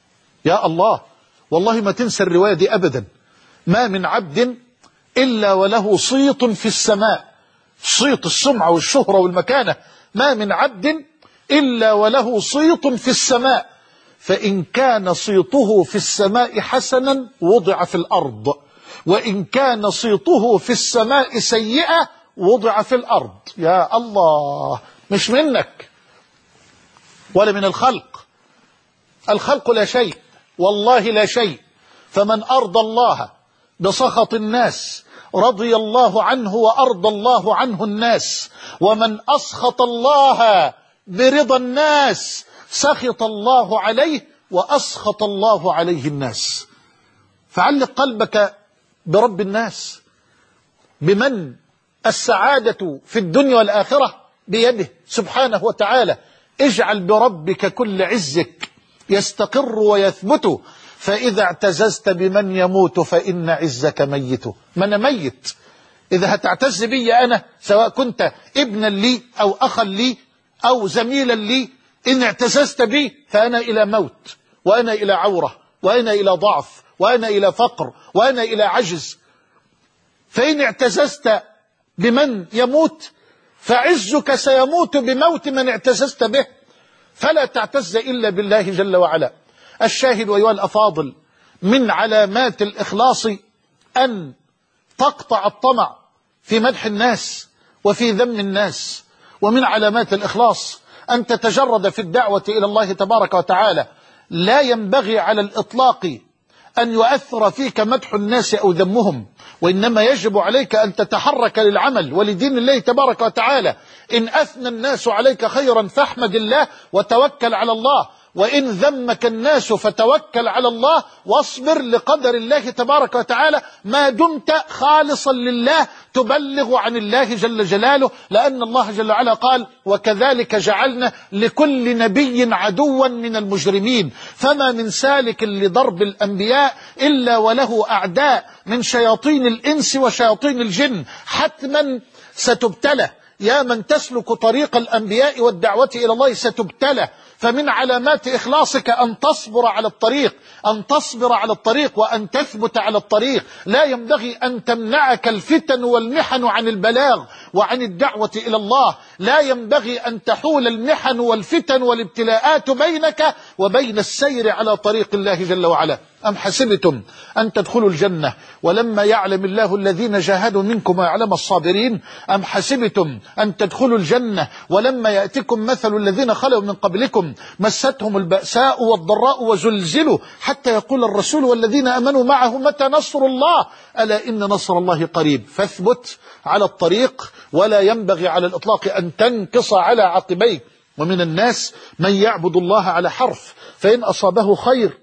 يا الله، والله ما تنسى الرواية دي أبدا. ما من عبد إلا وله صيت في السماء، صيت السمعة والشهرة والمكانة، ما من عبد إلا وله صيت في السماء، فإن كان صيته في السماء حسنا وضع في الأرض، وإن كان صيته في السماء سيئة وضع في الأرض. يا الله، مش منك ولا من الخلق، الخلق لا شيء، والله لا شيء. فمن أرضى الله بسخط الناس رضي الله عنه وأرضى الله عنه الناس، ومن أسخط الله برضا الناس سخط الله عليه وأسخط الله عليه الناس. فعلق قلبك برب الناس، بمن السعادة في الدنيا والآخرة بيده سبحانه وتعالى. اجعل بربك كل عزك يستقر ويثبت، فإذا اعتززت بمن يموت فإن عزك ميت. ما أنا ميت، إذا هتعتز بي أنا سواء كنت ابنا لي أو أخا لي أو زميلا لي، إن اعتززت بي فأنا إلى موت، وأنا إلى عورة، وأنا إلى ضعف، وأنا إلى فقر، وأنا إلى عجز. فإن اعتززت بمن يموت فعزك سيموت بموت من اعتززت به، فلا تعتز إلا بالله جل وعلا. الشاهد أيها الأفاضل، من علامات الإخلاص أن تقطع الطمع في مدح الناس وفي ذم الناس، ومن علامات الإخلاص أن تتجرد في الدعوة إلى الله تبارك وتعالى. لا ينبغي على الإطلاق أن يؤثر فيك مدح الناس أو ذمهم، وإنما يجب عليك أن تتحرك للعمل ولدين الله تبارك وتعالى. إن أثنى الناس عليك خيرا فاحمد الله وتوكل على الله، وإن ذمك الناس فتوكل على الله واصبر لقدر الله تبارك وتعالى، ما دمت خالصا لله تبلغ عن الله جل جلاله، لأن الله جل وعلا قال: وكذلك جعلنا لكل نبي عدوا من المجرمين. فما من سالك لضرب الأنبياء إلا وله أعداء من شياطين الإنس وشياطين الجن، حتما ستبتلى. يا من تسلك طريق الأنبياء والدعوة إلى الله ستبتلى. فمن علامات إخلاصك أن تصبر على الطريق، أن تصبر على الطريق وأن تثبت على الطريق. لا ينبغي أن تمنعك الفتن والمحن عن البلاغ وعن الدعوة إلى الله. لا ينبغي أن تحول المحن والفتن والابتلاءات بينك وبين السير على طريق الله جل وعلا. أم حسبتم أن تدخلوا الجنة ولما يعلم الله الذين جاهدوا منكم ويعلم الصابرين؟ أم حسبتم أن تدخلوا الجنة ولما يأتكم مثل الذين خلوا من قبلكم مستهم البأساء والضراء وزلزلوا حتى يقول الرسول والذين آمنوا معه متى نصر الله؟ ألا إن نصر الله قريب. فاثبت على الطريق، ولا ينبغي على الإطلاق أن تنكص على عقبيك. ومن الناس من يعبد الله على حرف، فإن أصابه خير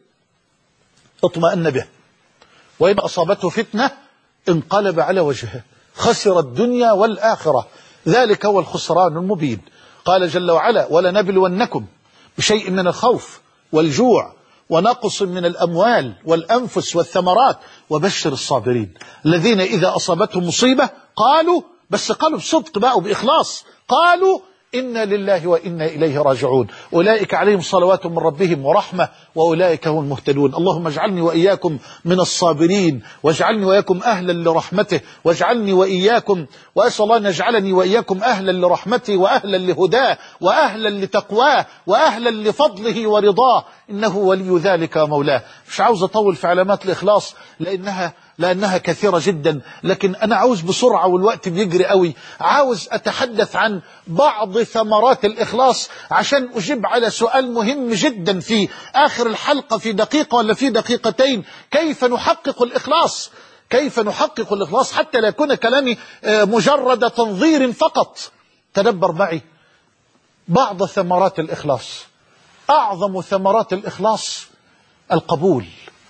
اطمأن به، وإن أصابته فتنة انقلب على وجهه، خسر الدنيا والآخرة، ذلك هو الخسران المبين. قال جل وعلا: ولنبلونكم بشيء من الخوف والجوع ونقص من الأموال والأنفس والثمرات وبشر الصابرين الذين إذا أصابتهم مصيبة قالوا، بس قالوا بصدق بقى وبإخلاص، قالوا إنا لله وإنا إليه راجعون، أولئك عليهم صلوات من ربهم ورحمة وأولئك هم المهتدون. اللهم اجعلني وإياكم من الصابرين، واجعلني وإياكم أهلا لرحمته، واجعلني وإياكم، وأسأل الله أن يجعلني وإياكم أهلا لرحمته وأهلا لهداه وأهلا لتقواه وأهلا لفضله ورضاه، إنه ولي ذلك ومولاه. مش عاوز أطول في علامات الإخلاص لأنها لأنها كثيرة جدا، لكن أنا عاوز بسرعة والوقت بيجري قوي، عاوز أتحدث عن بعض ثمرات الإخلاص عشان أجيب على سؤال مهم جدا في آخر الحلقة في دقيقة ولا في دقيقتين: كيف نحقق الإخلاص؟ كيف نحقق الإخلاص حتى لا يكون كلامي مجرد تنظير فقط. تدبر معي بعض ثمرات الإخلاص. أعظم ثمرات الإخلاص القبول.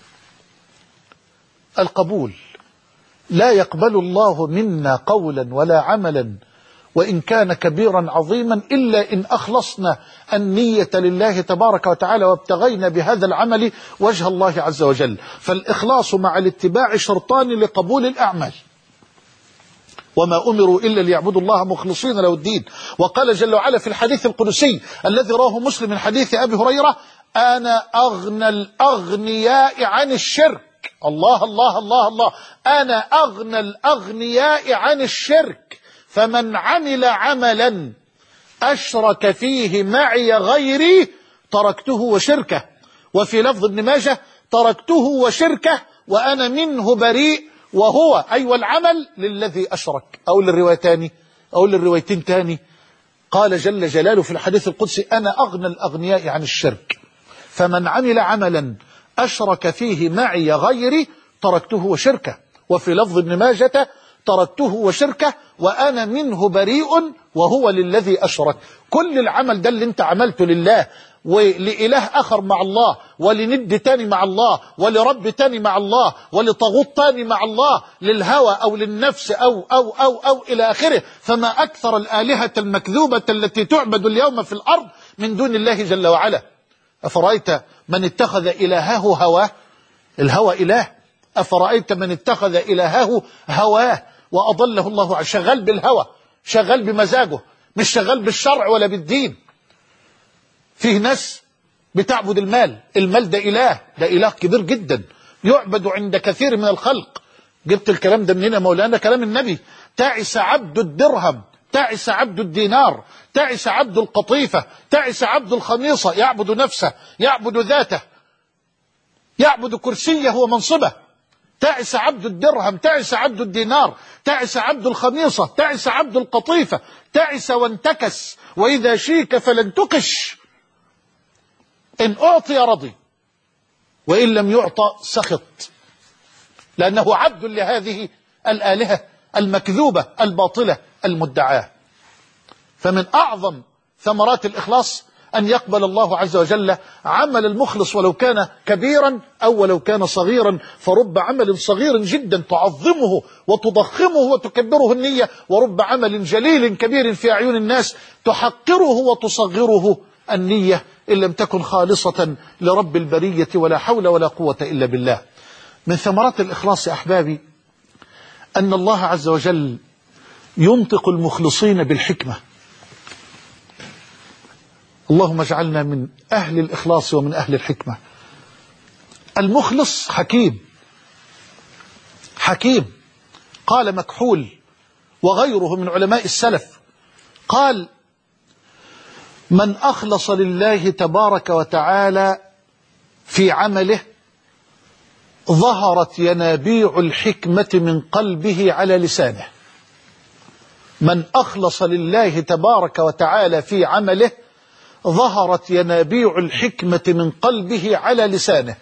القبول. لا يقبل الله منا قولا ولا عملا وإن كان كبيرا عظيما إلا إن أخلصنا النية لله تبارك وتعالى وابتغينا بهذا العمل وجه الله عز وجل. فالإخلاص مع الاتباع شرطان لقبول الأعمال، وما أمروا إلا ليعبدوا الله مخلصين له الدين. وقال جل وعلا في الحديث القدسي الذي رواه مسلم من حديث أبي هريرة: أنا أغنى الأغنياء عن الشرك. الله الله الله الله، أنا أغنى الأغنياء عن الشرك، فمن عمل عملا أشرك فيه معي غيري تركته وشركه. وفي لفظ ابن ماجه تركته وشركه وأنا منه بريء، وهو أي أيوة العمل للذي أشرك. أو للروايتين أو للروايتين تاني، قال جل جلاله في الحديث القدسي أنا أغنى الأغنياء عن الشرك، فمن عمل عملا أشرك فيه معي غيري تركته وشركه. وفي لفظ ابن ماجة تركته وشركه وأنا منه بريء وهو للذي أشرك. كل العمل ده اللي انت عملته لله ولإله آخر مع الله، ولند تاني مع الله، ولرب تاني مع الله، ولطاغوت تاني مع الله، للهوى أو للنفس أو أو أو أو إلى آخره، فما أكثر الآلهة المكذوبة التي تعبد اليوم في الأرض من دون الله جل وعلا. أفرأيت من اتخذ إلهه هواه؟ الهوى إله. أفرأيت من اتخذ إلهه هواه وأضله الله على شغال بالهوى، شغال بمزاجه، مش شغال بالشرع ولا بالدين. فيه ناس بتعبد المال، المال ده إله، ده إله كبير جدا يعبد عند كثير من الخلق. جبت الكلام ده منين يا مولانا؟ كلام النبي: تعس عبد الدرهم، تعس عبد الدينار، تعس عبد القطيفة، تعس عبد الخميصة، يعبد نفسه، يعبد ذاته، يعبد كرسيه ومنصبه. تعس عبد الدرهم، تعس عبد الدينار، تعس عبد الخميصة، تعس عبد القطيفة، تعس وانتكس، وإذا شيك فلن تقش. إن أعطي رضي وإن لم يعطى سخط، لأنه عبد لهذه الآلهة المكذوبة الباطلة المدعاة. فمن أعظم ثمرات الإخلاص أن يقبل الله عز وجل عمل المخلص ولو كان كبيرا أو ولو كان صغيرا. فرب عمل صغير جدا تعظمه وتضخمه وتكبره النية، ورب عمل جليل كبير في أعين الناس تحقره وتصغره النية، إن لم تكن خالصة لرب البرية، ولا حول ولا قوة إلا بالله. من ثمرات الإخلاص يا أحبابي أن الله عز وجل ينطق المخلصين بالحكمة. اللهم اجعلنا من أهل الإخلاص ومن أهل الحكمة. المخلص حكيم، حكيم. قال مكحول وغيره من علماء السلف، قال: من أخلص لله تبارك وتعالى في عمله ظهرت ينابيع الحكمة من قلبه على لسانه. من أخلص لله تبارك وتعالى في عمله ظهرت ينابيع الحكمة من قلبه على لسانه.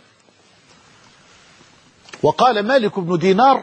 وقال مالك بن دينار: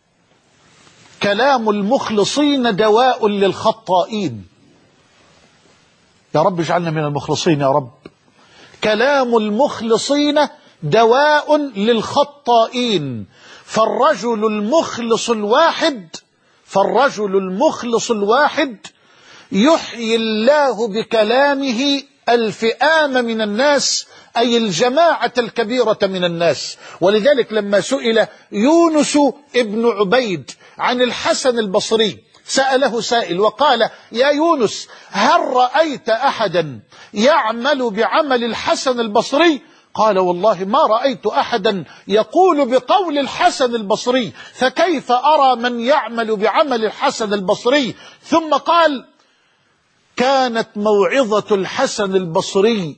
كلام المخلصين دواء للخطائين. يا رب اجعلنا من المخلصين يا رب. كلام المخلصين دواء للخطائين. فالرجل المخلص الواحد فالرجل المخلص الواحد يحيي الله بكلامه الفئام من الناس، أي الجماعة الكبيرة من الناس. ولذلك لما سئل يونس ابن عبيد عن الحسن البصري، سأله سائل وقال: يا يونس، هل رأيت أحدا يعمل بعمل الحسن البصري؟ قال: والله ما رأيت أحدا يقول بقول الحسن البصري، فكيف أرى من يعمل بعمل الحسن البصري؟ ثم قال: كانت موعظة الحسن البصري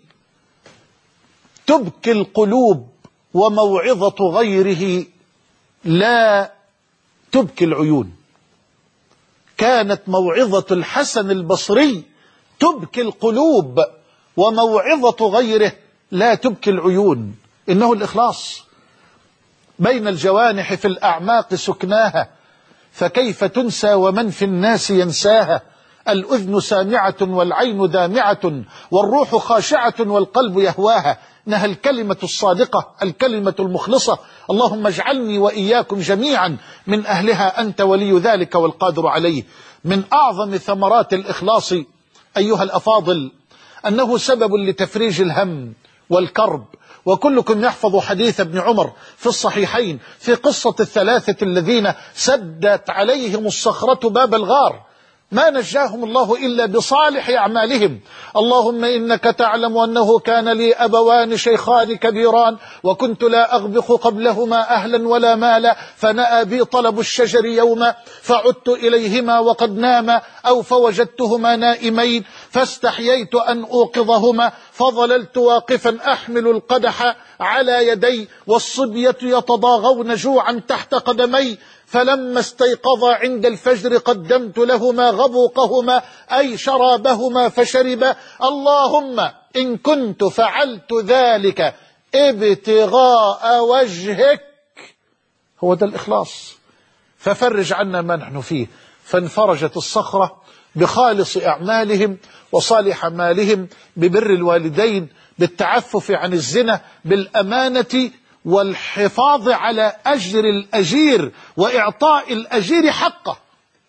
تبكي القلوب، وموعظة غيره لا تبكي العيون. كانت موعظة الحسن البصري تبكي القلوب، وموعظة غيره لا تبكي العيون. إنه الإخلاص. بين الجوانح في الأعماق سكناها، فكيف تنسى ومن في الناس ينساها. الأذن سامعة والعين دامعة، والروح خاشعة والقلب يهواها. إنها الكلمة الصادقة، الكلمة المخلصة. اللهم اجعلني وإياكم جميعا من أهلها، أنت ولي ذلك والقادر عليه. من أعظم ثمرات الإخلاص أيها الأفاضل أنه سبب لتفريج الهم والكرب. وكلكم يحفظ حديث ابن عمر في الصحيحين في قصة الثلاثة الذين سدت عليهم الصخرة باب الغار. ما نجاهم الله إلا بصالح أعمالهم. اللهم إنك تعلم أنه كان لي أبوان شيخان كبيران وكنت لا أغبق قبلهما أهلا ولا مالا، فنأى بي طلب الشجر يوما فعدت إليهما وقد ناما، أو فوجدتهما نائمين فاستحييت أن أوقظهما، فظللت واقفا أحمل القدح على يدي والصبية يتضاغون جوعا تحت قدمي، فلما استيقظا عند الفجر قدمت لهما غبوقهما أي شرابهما فشربا. اللهم إن كنت فعلت ذلك ابتغاء وجهك، هو ده الإخلاص، ففرج عنا ما نحن فيه. فانفرجت الصخرة بخالص أعمالهم وصالح مالهم، ببر الوالدين، بالتعفف عن الزنا، بالأمانة والحفاظ على أجر الأجير وإعطاء الأجير حقه،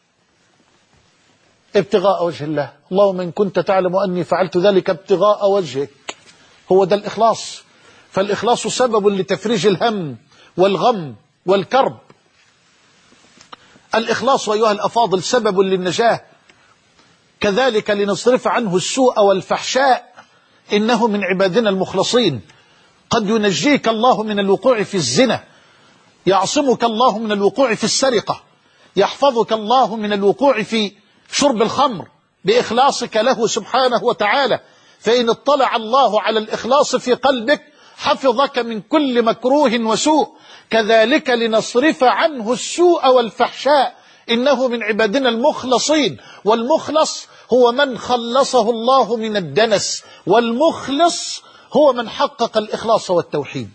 ابتغاء وجه الله. اللهم إن كنت تعلم أني فعلت ذلك ابتغاء وجهك، هو ده الإخلاص. فالإخلاص سبب لتفريج الهم والغم والكرب. الإخلاص أيها الأفاضل سبب للنجاة، كذلك لنصرف عنه السوء والفحشاء، إنه من عبادنا المخلصين. قد ينجيك الله من الوقوع في الزنا، يعصمك الله من الوقوع في السرقة، يحفظك الله من الوقوع في شرب الخمر بإخلاصك له سبحانه وتعالى. فإن اطلع الله على الإخلاص في قلبك حفظك من كل مكروه وسوء. كذلك لنصرف عنه السوء والفحشاء، إنه من عبادنا المخلصين. والمخلص هو من خلصه الله من الدنس، والمخلص هو من حقق الإخلاص والتوحيد.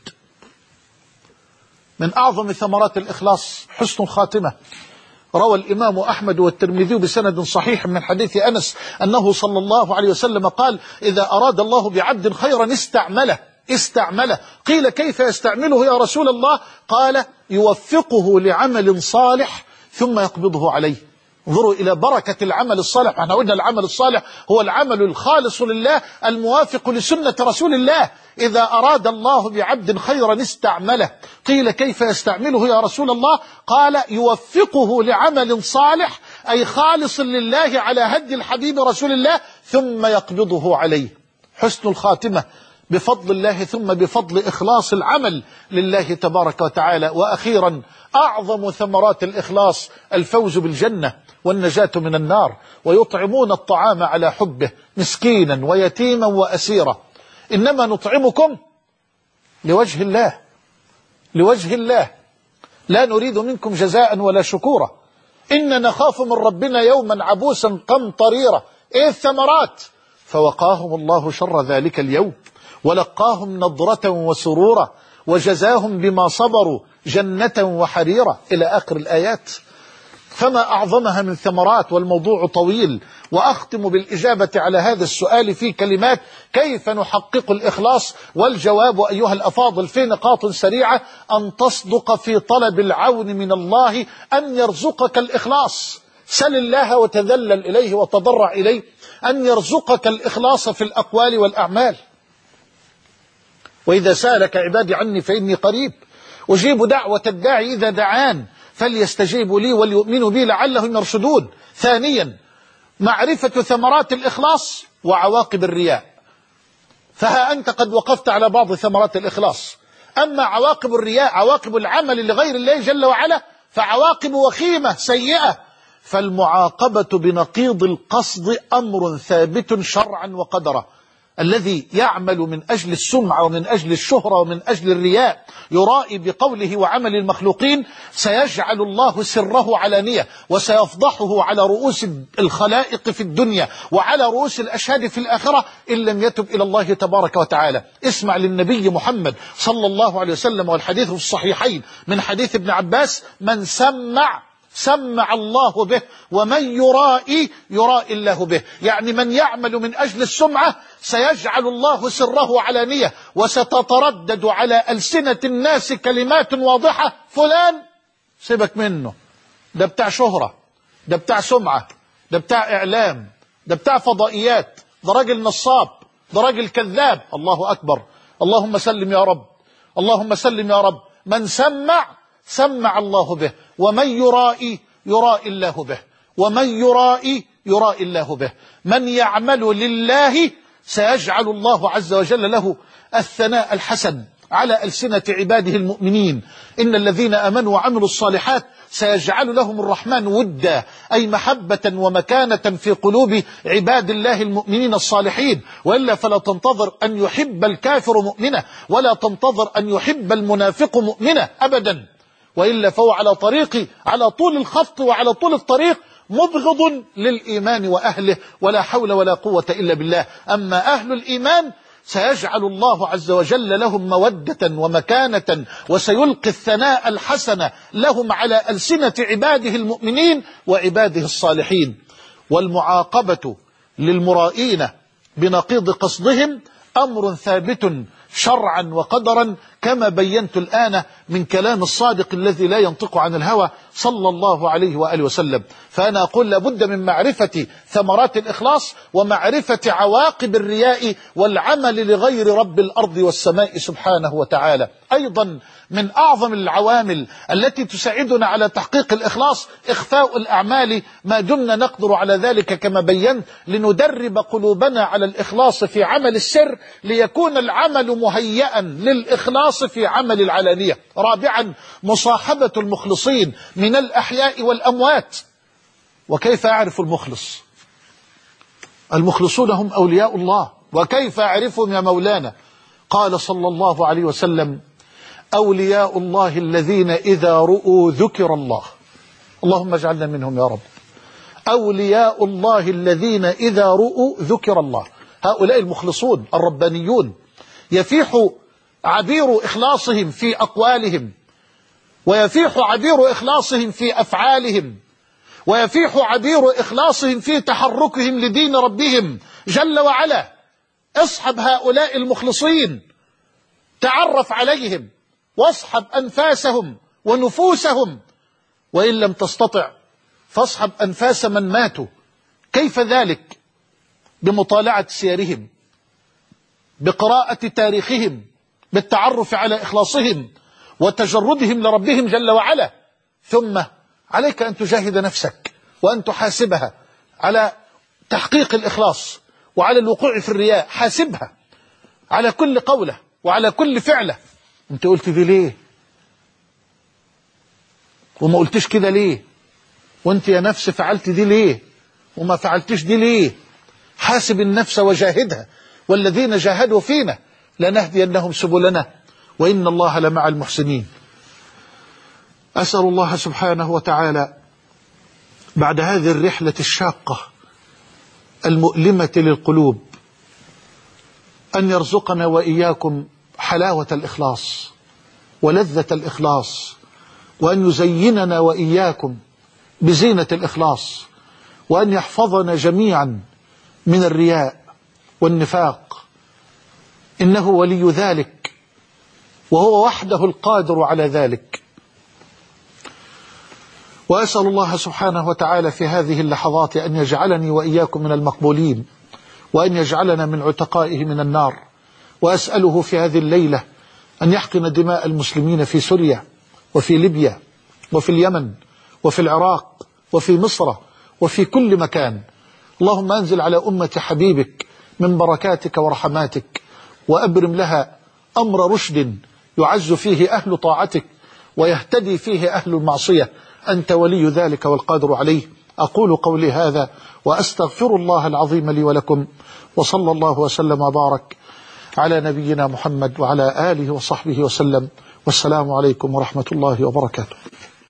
من أعظم ثمرات الإخلاص حسن الخاتمة. روى الإمام أحمد والترمذي بسند صحيح من حديث أنس أنه صلى الله عليه وسلم قال: إذا أراد الله بعبد خيرا استعمله استعمله قيل: كيف يستعمله يا رسول الله؟ قال: يوفقه لعمل صالح ثم يقبضه عليه. انظروا إلى بركة العمل الصالح. احنا قلنا العمل الصالح هو العمل الخالص لله الموافق لسنة رسول الله. إذا أراد الله بعبد خيرا استعمله. قيل: كيف يستعمله يا رسول الله؟ قال: يوفقه لعمل صالح أي خالص لله على هدي الحبيب رسول الله ثم يقبضه عليه. حسن الخاتمة بفضل الله ثم بفضل إخلاص العمل لله تبارك وتعالى. وأخيرا أعظم ثمرات الإخلاص الفوز بالجنة والنجاة من النار. ويطعمون الطعام على حبه مسكينا ويتيما وأسيرا. إنما نطعمكم لوجه الله، لوجه الله، لا نريد منكم جزاء ولا شكورا. إن نخاف من ربنا يوما عبوسا قمطريرا. إيه الثمرات؟ فوقاهم الله شر ذلك اليوم ولقاهم نضرة وسرورا وجزاهم بما صبروا جنة وحريرا، إلى آخر الآيات. فما أعظمها من ثمرات، والموضوع طويل. وأختم بالإجابة على هذا السؤال في كلمات: كيف نحقق الإخلاص؟ والجواب أيها الأفاضل في نقاط سريعة: أن تصدق في طلب العون من الله أن يرزقك الإخلاص. سل الله وتذلل إليه وتضرع إليه أن يرزقك الإخلاص في الأقوال والأعمال. وإذا سألك عبادي عني فإني قريب أجيب دعوة الداعي إذا دعان فليستجيبوا لي وليؤمنوا بي لعلهم يرشدون. ثانيا، معرفة ثمرات الإخلاص وعواقب الرياء. فها أنت قد وقفت على بعض ثمرات الإخلاص. أما عواقب الرياء، عواقب العمل لغير الله جل وعلا، فعواقب وخيمة سيئة. فالمعاقبة بنقيض القصد أمر ثابت شرعا وقدرا. الذي يعمل من أجل السمعة ومن أجل الشهرة ومن أجل الرياء، يرائي بقوله وعمل المخلوقين، سيجعل الله سره علانية وسيفضحه على رؤوس الخلائق في الدنيا وعلى رؤوس الأشهاد في الآخرة إن لم يتب إلى الله تبارك وتعالى. اسمع للنبي محمد صلى الله عليه وسلم، والحديث في الصحيحين من حديث ابن عباس: من سمع سمع الله به ومن يرائي يرائي الله به. يعني من يعمل من أجل السمعة سيجعل الله سره علانية، وستتردد على ألسنة الناس كلمات واضحة: فلان سيبك منه، ده بتاع شهرة، ده بتاع سمعة، ده بتاع إعلام، ده بتاع فضائيات، ده راجل نصاب، ده راجل كذاب. الله أكبر، اللهم سلم يا رب، اللهم سلم يا رب. من سمع سمع الله به ومن يرائي يرائي الله به ومن يرائي يرائي الله به. من يعمل لله سيجعل الله عز وجل له الثناء الحسن على ألسنة عباده المؤمنين. إن الذين آمنوا وعملوا الصالحات سيجعل لهم الرحمن ودا، أي محبة ومكانة في قلوب عباد الله المؤمنين الصالحين. وإلا فلا تنتظر أن يحب الكافر مؤمنة، ولا تنتظر أن يحب المنافق مؤمنة أبدا، وإلا فهو على طريق على طول الخط وعلى طول الطريق مبغض للإيمان وأهله، ولا حول ولا قوة إلا بالله. أما أهل الإيمان سيجعل الله عز وجل لهم مودة ومكانة، وسيلقي الثناء الحسن لهم على ألسنة عباده المؤمنين وعباده الصالحين. والمعاقبة للمرائين بنقيض قصدهم أمر ثابت شرعا وقدرا، كما بينت الآن من كلام الصادق الذي لا ينطق عن الهوى صلى الله عليه وآله وسلم. فأنا أقول لابد من معرفة ثمرات الإخلاص ومعرفة عواقب الرياء والعمل لغير رب الأرض والسماء سبحانه وتعالى. أيضا من أعظم العوامل التي تساعدنا على تحقيق الإخلاص إخفاء الأعمال ما دمنا نقدر على ذلك، كما بينت، لندرب قلوبنا على الإخلاص في عمل السر ليكون العمل مهيئا للإخلاص في عمل العلانية. رابعا مصاحبة المخلصين من الأحياء والأموات. وكيف أعرف المخلص؟ المخلصون هم أولياء الله، وكيف أعرفهم يا مولانا؟ قال صلى الله عليه وسلم: أولياء الله الذين إذا رؤوا ذكر الله. اللهم اجعلنا منهم يا رب. أولياء الله الذين إذا رؤوا ذكر الله. هؤلاء المخلصون الربانيون يفيح عبير إخلاصهم في أقوالهم، ويفيح عبير إخلاصهم في أفعالهم، ويفيح عبير إخلاصهم في تحركهم لدين ربهم جل وعلا. اصحب هؤلاء المخلصين، تعرف عليهم، واصحب أنفاسهم ونفوسهم، وإن لم تستطع فاصحب أنفاس من ماتوا. كيف ذلك؟ بمطالعة سيرهم، بقراءة تاريخهم، بالتعرف على إخلاصهم وتجردهم لربهم جل وعلا. ثم عليك أن تجاهد نفسك وأن تحاسبها على تحقيق الإخلاص وعلى الوقوع في الرياء. حاسبها على كل قولة وعلى كل فعلة. أنت قلت دي ليه؟ وما قلتش كده ليه؟ وأنت يا نفس فعلت دي ليه؟ وما فعلتش دي ليه؟ حاسب النفس وجاهدها. والذين جاهدوا فينا لنهدينهم سبلنا وإن الله لمع المحسنين. أسأل الله سبحانه وتعالى بعد هذه الرحلة الشاقة المؤلمة للقلوب أن يرزقنا وإياكم حلاوة الإخلاص ولذة الإخلاص، وأن يزيننا وإياكم بزينة الإخلاص، وأن يحفظنا جميعا من الرياء والنفاق، إنه ولي ذلك وهو وحده القادر على ذلك. وأسأل الله سبحانه وتعالى في هذه اللحظات أن يجعلني وإياكم من المقبولين، وأن يجعلنا من عتقائه من النار. وأسأله في هذه الليلة أن يحقن دماء المسلمين في سوريا وفي ليبيا وفي اليمن وفي العراق وفي مصر وفي كل مكان. اللهم أنزل على أمة حبيبك من بركاتك ورحماتك، وأبرم لها أمر رشد يعز فيه أهل طاعتك ويهتدي فيه أهل المعصية. أنت ولي ذلك والقادر عليه. أقول قولي هذا وأستغفر الله العظيم لي ولكم، وصلى الله وسلم وبارك على نبينا محمد وعلى آله وصحبه وسلم. والسلام عليكم ورحمة الله وبركاته.